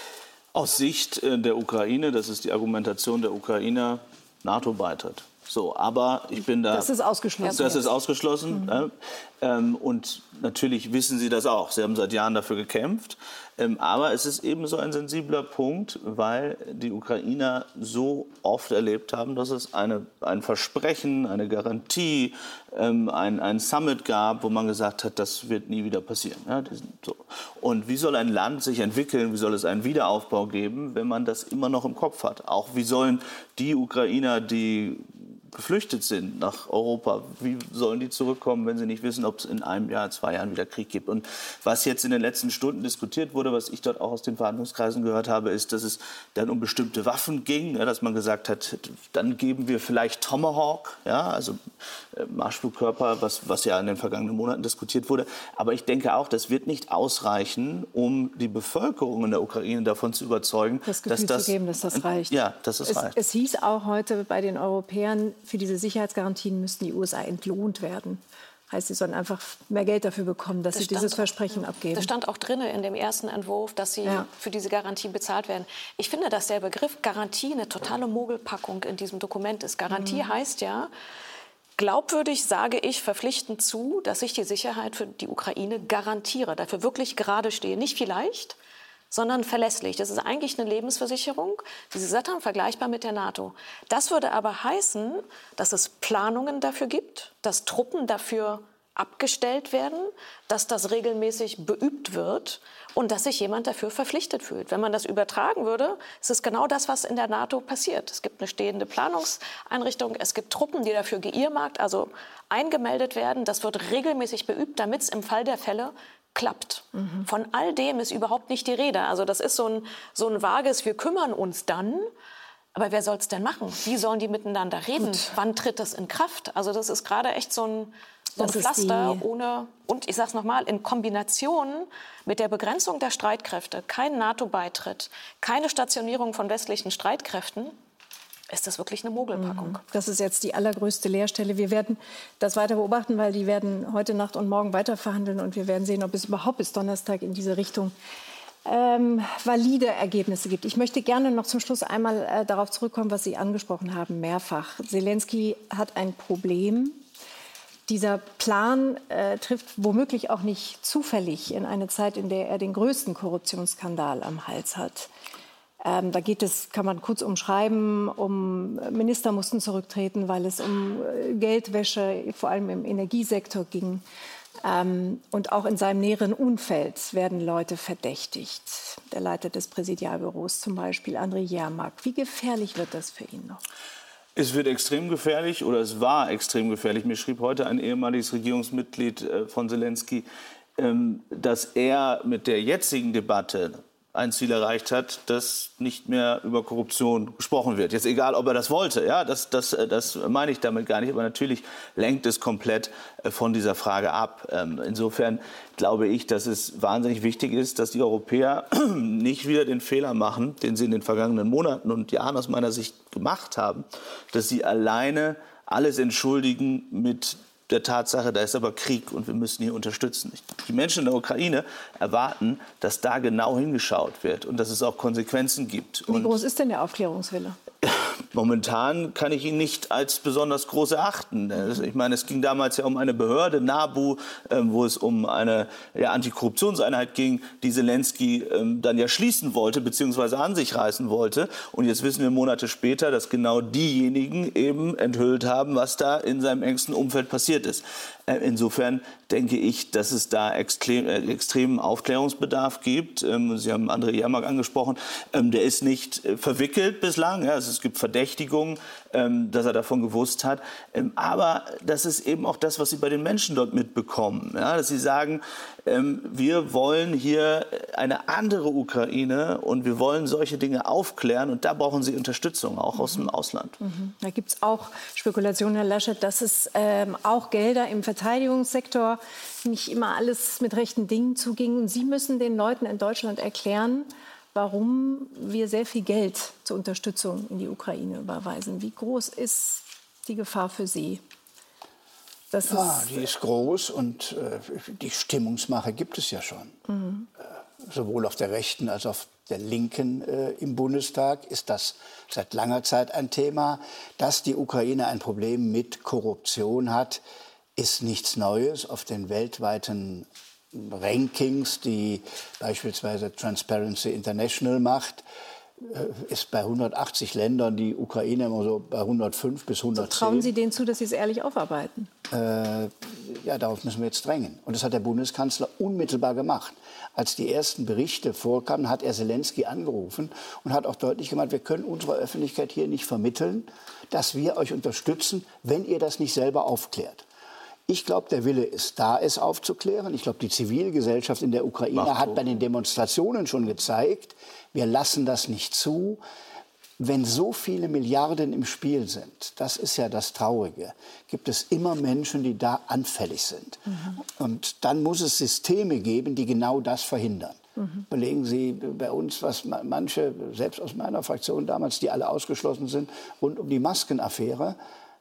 Aus Sicht der Ukraine, das ist die Argumentation der Ukrainer, NATO-Beitritt. So, aber ich bin da. Das ist ausgeschlossen. Das ist ausgeschlossen. Mhm. Äh, ähm, und natürlich wissen Sie das auch. Sie haben seit Jahren dafür gekämpft. Ähm, aber es ist eben so ein sensibler Punkt, weil die Ukrainer so oft erlebt haben, dass es eine, ein Versprechen, eine Garantie, ähm, ein, ein Summit gab, wo man gesagt hat, das wird nie wieder passieren. Ja, die sind so. Und wie soll ein Land sich entwickeln, wie soll es einen Wiederaufbau geben, wenn man das immer noch im Kopf hat? Auch wie sollen die Ukrainer, die geflüchtet sind nach Europa, wie sollen die zurückkommen, wenn sie nicht wissen, ob es in einem Jahr, zwei Jahren wieder Krieg gibt? Und was jetzt in den letzten Stunden diskutiert wurde, was ich dort auch aus den Verhandlungskreisen gehört habe, ist, dass es dann um bestimmte Waffen ging, ja, dass man gesagt hat, dann geben wir vielleicht Tomahawk, ja, also äh, Marschflugkörper, was, was ja in den vergangenen Monaten diskutiert wurde. Aber ich denke auch, das wird nicht ausreichen, um die Bevölkerung in der Ukraine davon zu überzeugen, das Gefühl dass das zu geben, dass das reicht. Ja, dass das es, reicht. Es hieß auch heute bei den Europäern, für diese Sicherheitsgarantien müssten die U S A entlohnt werden. Heißt, sie sollen einfach mehr Geld dafür bekommen, dass das sie dieses Versprechen auch, abgeben. Das stand auch drin in dem ersten Entwurf, dass sie ja. für diese Garantie bezahlt werden. Ich finde, dass der Begriff Garantie eine totale Mogelpackung in diesem Dokument ist. Garantie mhm. heißt ja, glaubwürdig sage ich verpflichtend zu, dass ich die Sicherheit für die Ukraine garantiere, dafür wirklich gerade stehe. Nicht vielleicht, sondern verlässlich. Das ist eigentlich eine Lebensversicherung, wie Sie gesagt haben, vergleichbar mit der NATO. Das würde aber heißen, dass es Planungen dafür gibt, dass Truppen dafür abgestellt werden, dass das regelmäßig beübt wird und dass sich jemand dafür verpflichtet fühlt. Wenn man das übertragen würde, ist es genau das, was in der NATO passiert. Es gibt eine stehende Planungseinrichtung, es gibt Truppen, die dafür geearmarkt, also eingemeldet werden. Das wird regelmäßig beübt, damit es im Fall der Fälle klappt. Mhm. Von all dem ist überhaupt nicht die Rede. Also das ist so ein, so ein vages, wir kümmern uns dann. Aber wer soll es denn machen? Wie sollen die miteinander reden? Gut. Wann tritt das in Kraft? Also das ist gerade echt so ein, so ein Pflaster ohne... Und ich sage es nochmal, in Kombination mit der Begrenzung der Streitkräfte, kein NATO-Beitritt, keine Stationierung von westlichen Streitkräften, ist das wirklich eine Mogelpackung. Das ist jetzt die allergrößte Leerstelle. Wir werden das weiter beobachten, weil die werden heute Nacht und morgen weiter verhandeln. Und wir werden sehen, ob es überhaupt bis Donnerstag in diese Richtung ähm, valide Ergebnisse gibt. Ich möchte gerne noch zum Schluss einmal äh, darauf zurückkommen, was Sie angesprochen haben, mehrfach. Zelensky hat ein Problem. Dieser Plan äh, trifft womöglich auch nicht zufällig in eine Zeit, in der er den größten Korruptionsskandal am Hals hat. Ähm, da geht es, kann man kurz umschreiben, um Minister mussten zurücktreten, weil es um äh, Geldwäsche, vor allem im Energiesektor ging. Ähm, und auch in seinem näheren Umfeld werden Leute verdächtigt. Der Leiter des Präsidialbüros zum Beispiel, Andriy Jermak. Wie gefährlich wird das für ihn noch? Es wird extrem gefährlich oder es war extrem gefährlich. Mir schrieb heute ein ehemaliges Regierungsmitglied äh, von Zelensky, ähm, dass er mit der jetzigen Debatte ein Ziel erreicht hat, dass nicht mehr über Korruption gesprochen wird. Jetzt egal, ob er das wollte, ja, das, das, das meine ich damit gar nicht, aber natürlich lenkt es komplett von dieser Frage ab. Insofern glaube ich, dass es wahnsinnig wichtig ist, dass die Europäer nicht wieder den Fehler machen, den sie in den vergangenen Monaten und Jahren aus meiner Sicht gemacht haben, dass sie alleine alles entschuldigen mit der Tatsache, da ist aber Krieg und wir müssen hier unterstützen. Die Menschen in der Ukraine erwarten, dass da genau hingeschaut wird und dass es auch Konsequenzen gibt. Wie groß ist denn der Aufklärungswille? Momentan kann ich ihn nicht als besonders groß erachten. Ich meine, es ging damals ja um eine Behörde, NABU, wo es um eine ja, Antikorruptionseinheit ging, die Zelensky ähm, dann ja schließen wollte, beziehungsweise an sich reißen wollte. Und jetzt wissen wir Monate später, dass genau diejenigen eben enthüllt haben, was da in seinem engsten Umfeld passiert ist. Insofern denke ich, dass es da extrem, äh, extremen Aufklärungsbedarf gibt. Ähm, Sie haben André Yermak angesprochen. Ähm, der ist nicht äh, verwickelt bislang. Ja, also es gibt Verdächtigungen, ähm, dass er davon gewusst hat. Ähm, aber das ist eben auch das, was Sie bei den Menschen dort mitbekommen. Ja, dass sie sagen, ähm, wir wollen hier eine andere Ukraine und wir wollen solche Dinge aufklären. Und da brauchen sie Unterstützung, auch aus dem Ausland. Mhm. Da gibt es auch Spekulationen, Herr Laschet, dass es ähm, auch Gelder im Verteidigungssektor nicht immer alles mit rechten Dingen zuging. Und Sie müssen den Leuten in Deutschland erklären, warum wir sehr viel Geld zur Unterstützung in die Ukraine überweisen. Wie groß ist die Gefahr für Sie? Das ja, ist, die ist groß und äh, die Stimmungsmache gibt es ja schon. Mhm. Äh, sowohl auf der rechten als auch auf der Linken äh, im Bundestag ist das seit langer Zeit ein Thema. Dass die Ukraine ein Problem mit Korruption hat, ist nichts Neues. Auf den weltweiten Rankings, die beispielsweise Transparency International macht, ist bei hundertachtzig Ländern die Ukraine immer so bei hundertfünf bis hundertzehn. So trauen Sie denen zu, dass sie es ehrlich aufarbeiten? Äh, ja, darauf müssen wir jetzt drängen. Und das hat der Bundeskanzler unmittelbar gemacht. Als die ersten Berichte vorkamen, hat er Zelensky angerufen und hat auch deutlich gemacht, wir können unserer Öffentlichkeit hier nicht vermitteln, dass wir euch unterstützen, wenn ihr das nicht selber aufklärt. Ich glaube, der Wille ist da, es aufzuklären. Ich glaube, die Zivilgesellschaft in der Ukraine Macht hat bei den Demonstrationen schon gezeigt, wir lassen das nicht zu. Wenn so viele Milliarden im Spiel sind, das ist ja das Traurige, gibt es immer Menschen, die da anfällig sind. Mhm. Und dann muss es Systeme geben, die genau das verhindern. Mhm. Überlegen Sie bei uns, was manche, selbst aus meiner Fraktion damals, die alle ausgeschlossen sind, rund um die Maskenaffäre,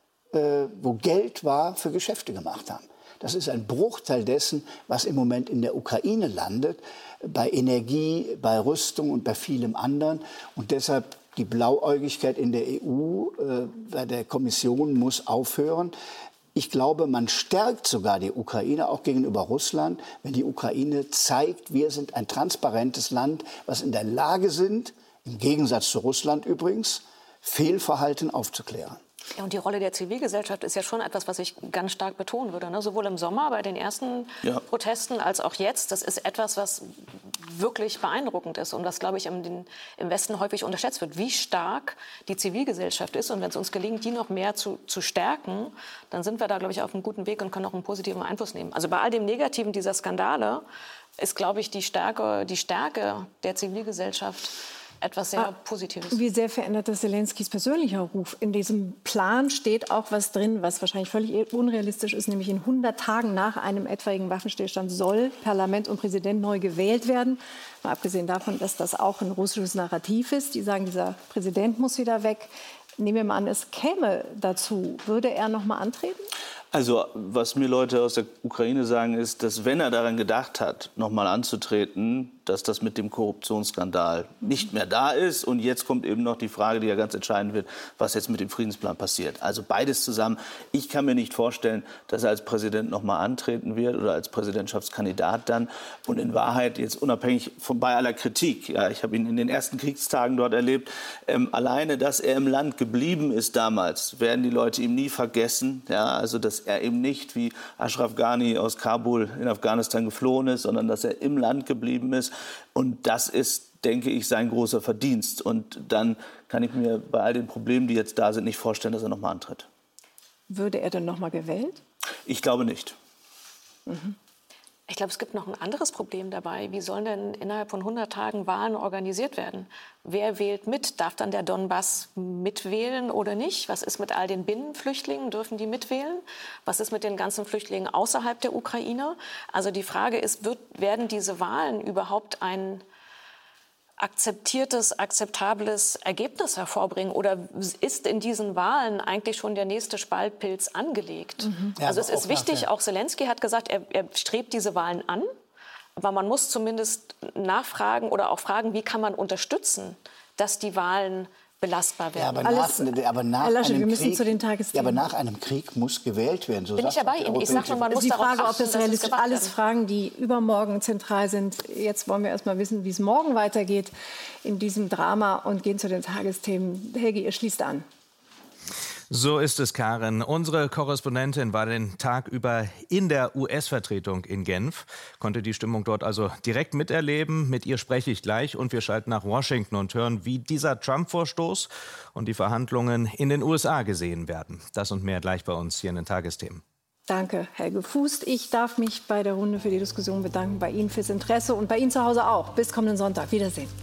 äh, wo Geld war, für Geschäfte gemacht haben. Das ist ein Bruchteil dessen, was im Moment in der Ukraine landet, bei Energie, bei Rüstung und bei vielem anderen. Und deshalb die Blauäugigkeit in der E U, äh, bei der Kommission muss aufhören. Ich glaube, man stärkt sogar die Ukraine, auch gegenüber Russland, wenn die Ukraine zeigt, wir sind ein transparentes Land, was in der Lage sind, im Gegensatz zu Russland übrigens, Fehlverhalten aufzuklären. Ja, und die Rolle der Zivilgesellschaft ist ja schon etwas, was ich ganz stark betonen würde. Ne? Sowohl im Sommer bei den ersten ja. Protesten als auch jetzt. Das ist etwas, was wirklich beeindruckend ist und was, glaube ich, im, im Westen häufig unterschätzt wird, wie stark die Zivilgesellschaft ist. Und wenn es uns gelingt, die noch mehr zu, zu stärken, dann sind wir da, glaube ich, auf einem guten Weg und können auch einen positiven Einfluss nehmen. Also bei all dem Negativen dieser Skandale ist, glaube ich, die Stärke, die Stärke der Zivilgesellschaft etwas sehr ah, Positives. Wie sehr verändert das Zelenskys persönlicher Ruf? In diesem Plan steht auch was drin, was wahrscheinlich völlig unrealistisch ist, nämlich in hundert Tagen nach einem etwaigen Waffenstillstand soll Parlament und Präsident neu gewählt werden. Mal abgesehen davon, dass das auch ein russisches Narrativ ist. Die sagen, dieser Präsident muss wieder weg. Nehmen wir mal an, es käme dazu. Würde er noch mal antreten? Also, was mir Leute aus der Ukraine sagen, ist, dass wenn er daran gedacht hat, noch mal anzutreten, dass das mit dem Korruptionsskandal nicht mehr da ist. Und jetzt kommt eben noch die Frage, die ja ganz entscheidend wird, was jetzt mit dem Friedensplan passiert. Also beides zusammen. Ich kann mir nicht vorstellen, dass er als Präsident noch mal antreten wird oder als Präsidentschaftskandidat dann. Und in Wahrheit, jetzt unabhängig von bei aller Kritik, ja, ich habe ihn in den ersten Kriegstagen dort erlebt, ähm, alleine, dass er im Land geblieben ist damals, werden die Leute ihm nie vergessen. Ja, also, dass er eben nicht wie Ashraf Ghani aus Kabul in Afghanistan geflohen ist, sondern dass er im Land geblieben ist. Und das ist, denke ich, sein großer Verdienst. Und dann kann ich mir bei all den Problemen, die jetzt da sind, nicht vorstellen, dass er noch mal antritt. Würde er denn noch mal gewählt? Ich glaube nicht. Mhm. Ich glaube, es gibt noch ein anderes Problem dabei. Wie sollen denn innerhalb von hundert Tagen Wahlen organisiert werden? Wer wählt mit? Darf dann der Donbass mitwählen oder nicht? Was ist mit all den Binnenflüchtlingen? Dürfen die mitwählen? Was ist mit den ganzen Flüchtlingen außerhalb der Ukraine? Also die Frage ist, wird, werden diese Wahlen überhaupt ein akzeptiertes, akzeptables Ergebnis hervorbringen? Oder ist in diesen Wahlen eigentlich schon der nächste Spaltpilz angelegt? Mhm. Ja, also es ist wichtig, auch Zelensky hat gesagt, er, er strebt diese Wahlen an. Aber man muss zumindest nachfragen oder auch fragen, wie kann man unterstützen, dass die Wahlen belastbar werden. Ja, aber, Alles, nach, aber, nach Lasche, einem wir müssen Krieg, zu den Tagesthemen. Ja, aber nach einem Krieg muss gewählt werden. So Bin ich ja bei Ihnen. Ich sage nur, man muss die darauf Frage, achten, ob das dass realistisch es alles werden. Fragen, die übermorgen zentral sind. Jetzt wollen wir erst mal wissen, wie es morgen weitergeht in diesem Drama und gehen zu den Tagesthemen. Helgi, ihr schließt an. So ist es, Karin. Unsere Korrespondentin war den Tag über in der U S-Vertretung in Genf, konnte die Stimmung dort also direkt miterleben. Mit ihr spreche ich gleich und wir schalten nach Washington und hören, wie dieser Trump-Vorstoß und die Verhandlungen in den U S A gesehen werden. Das und mehr gleich bei uns hier in den Tagesthemen. Danke, Helge Fußt. Ich darf mich bei der Runde für die Diskussion bedanken, bei Ihnen fürs Interesse und bei Ihnen zu Hause auch. Bis kommenden Sonntag. Wiedersehen.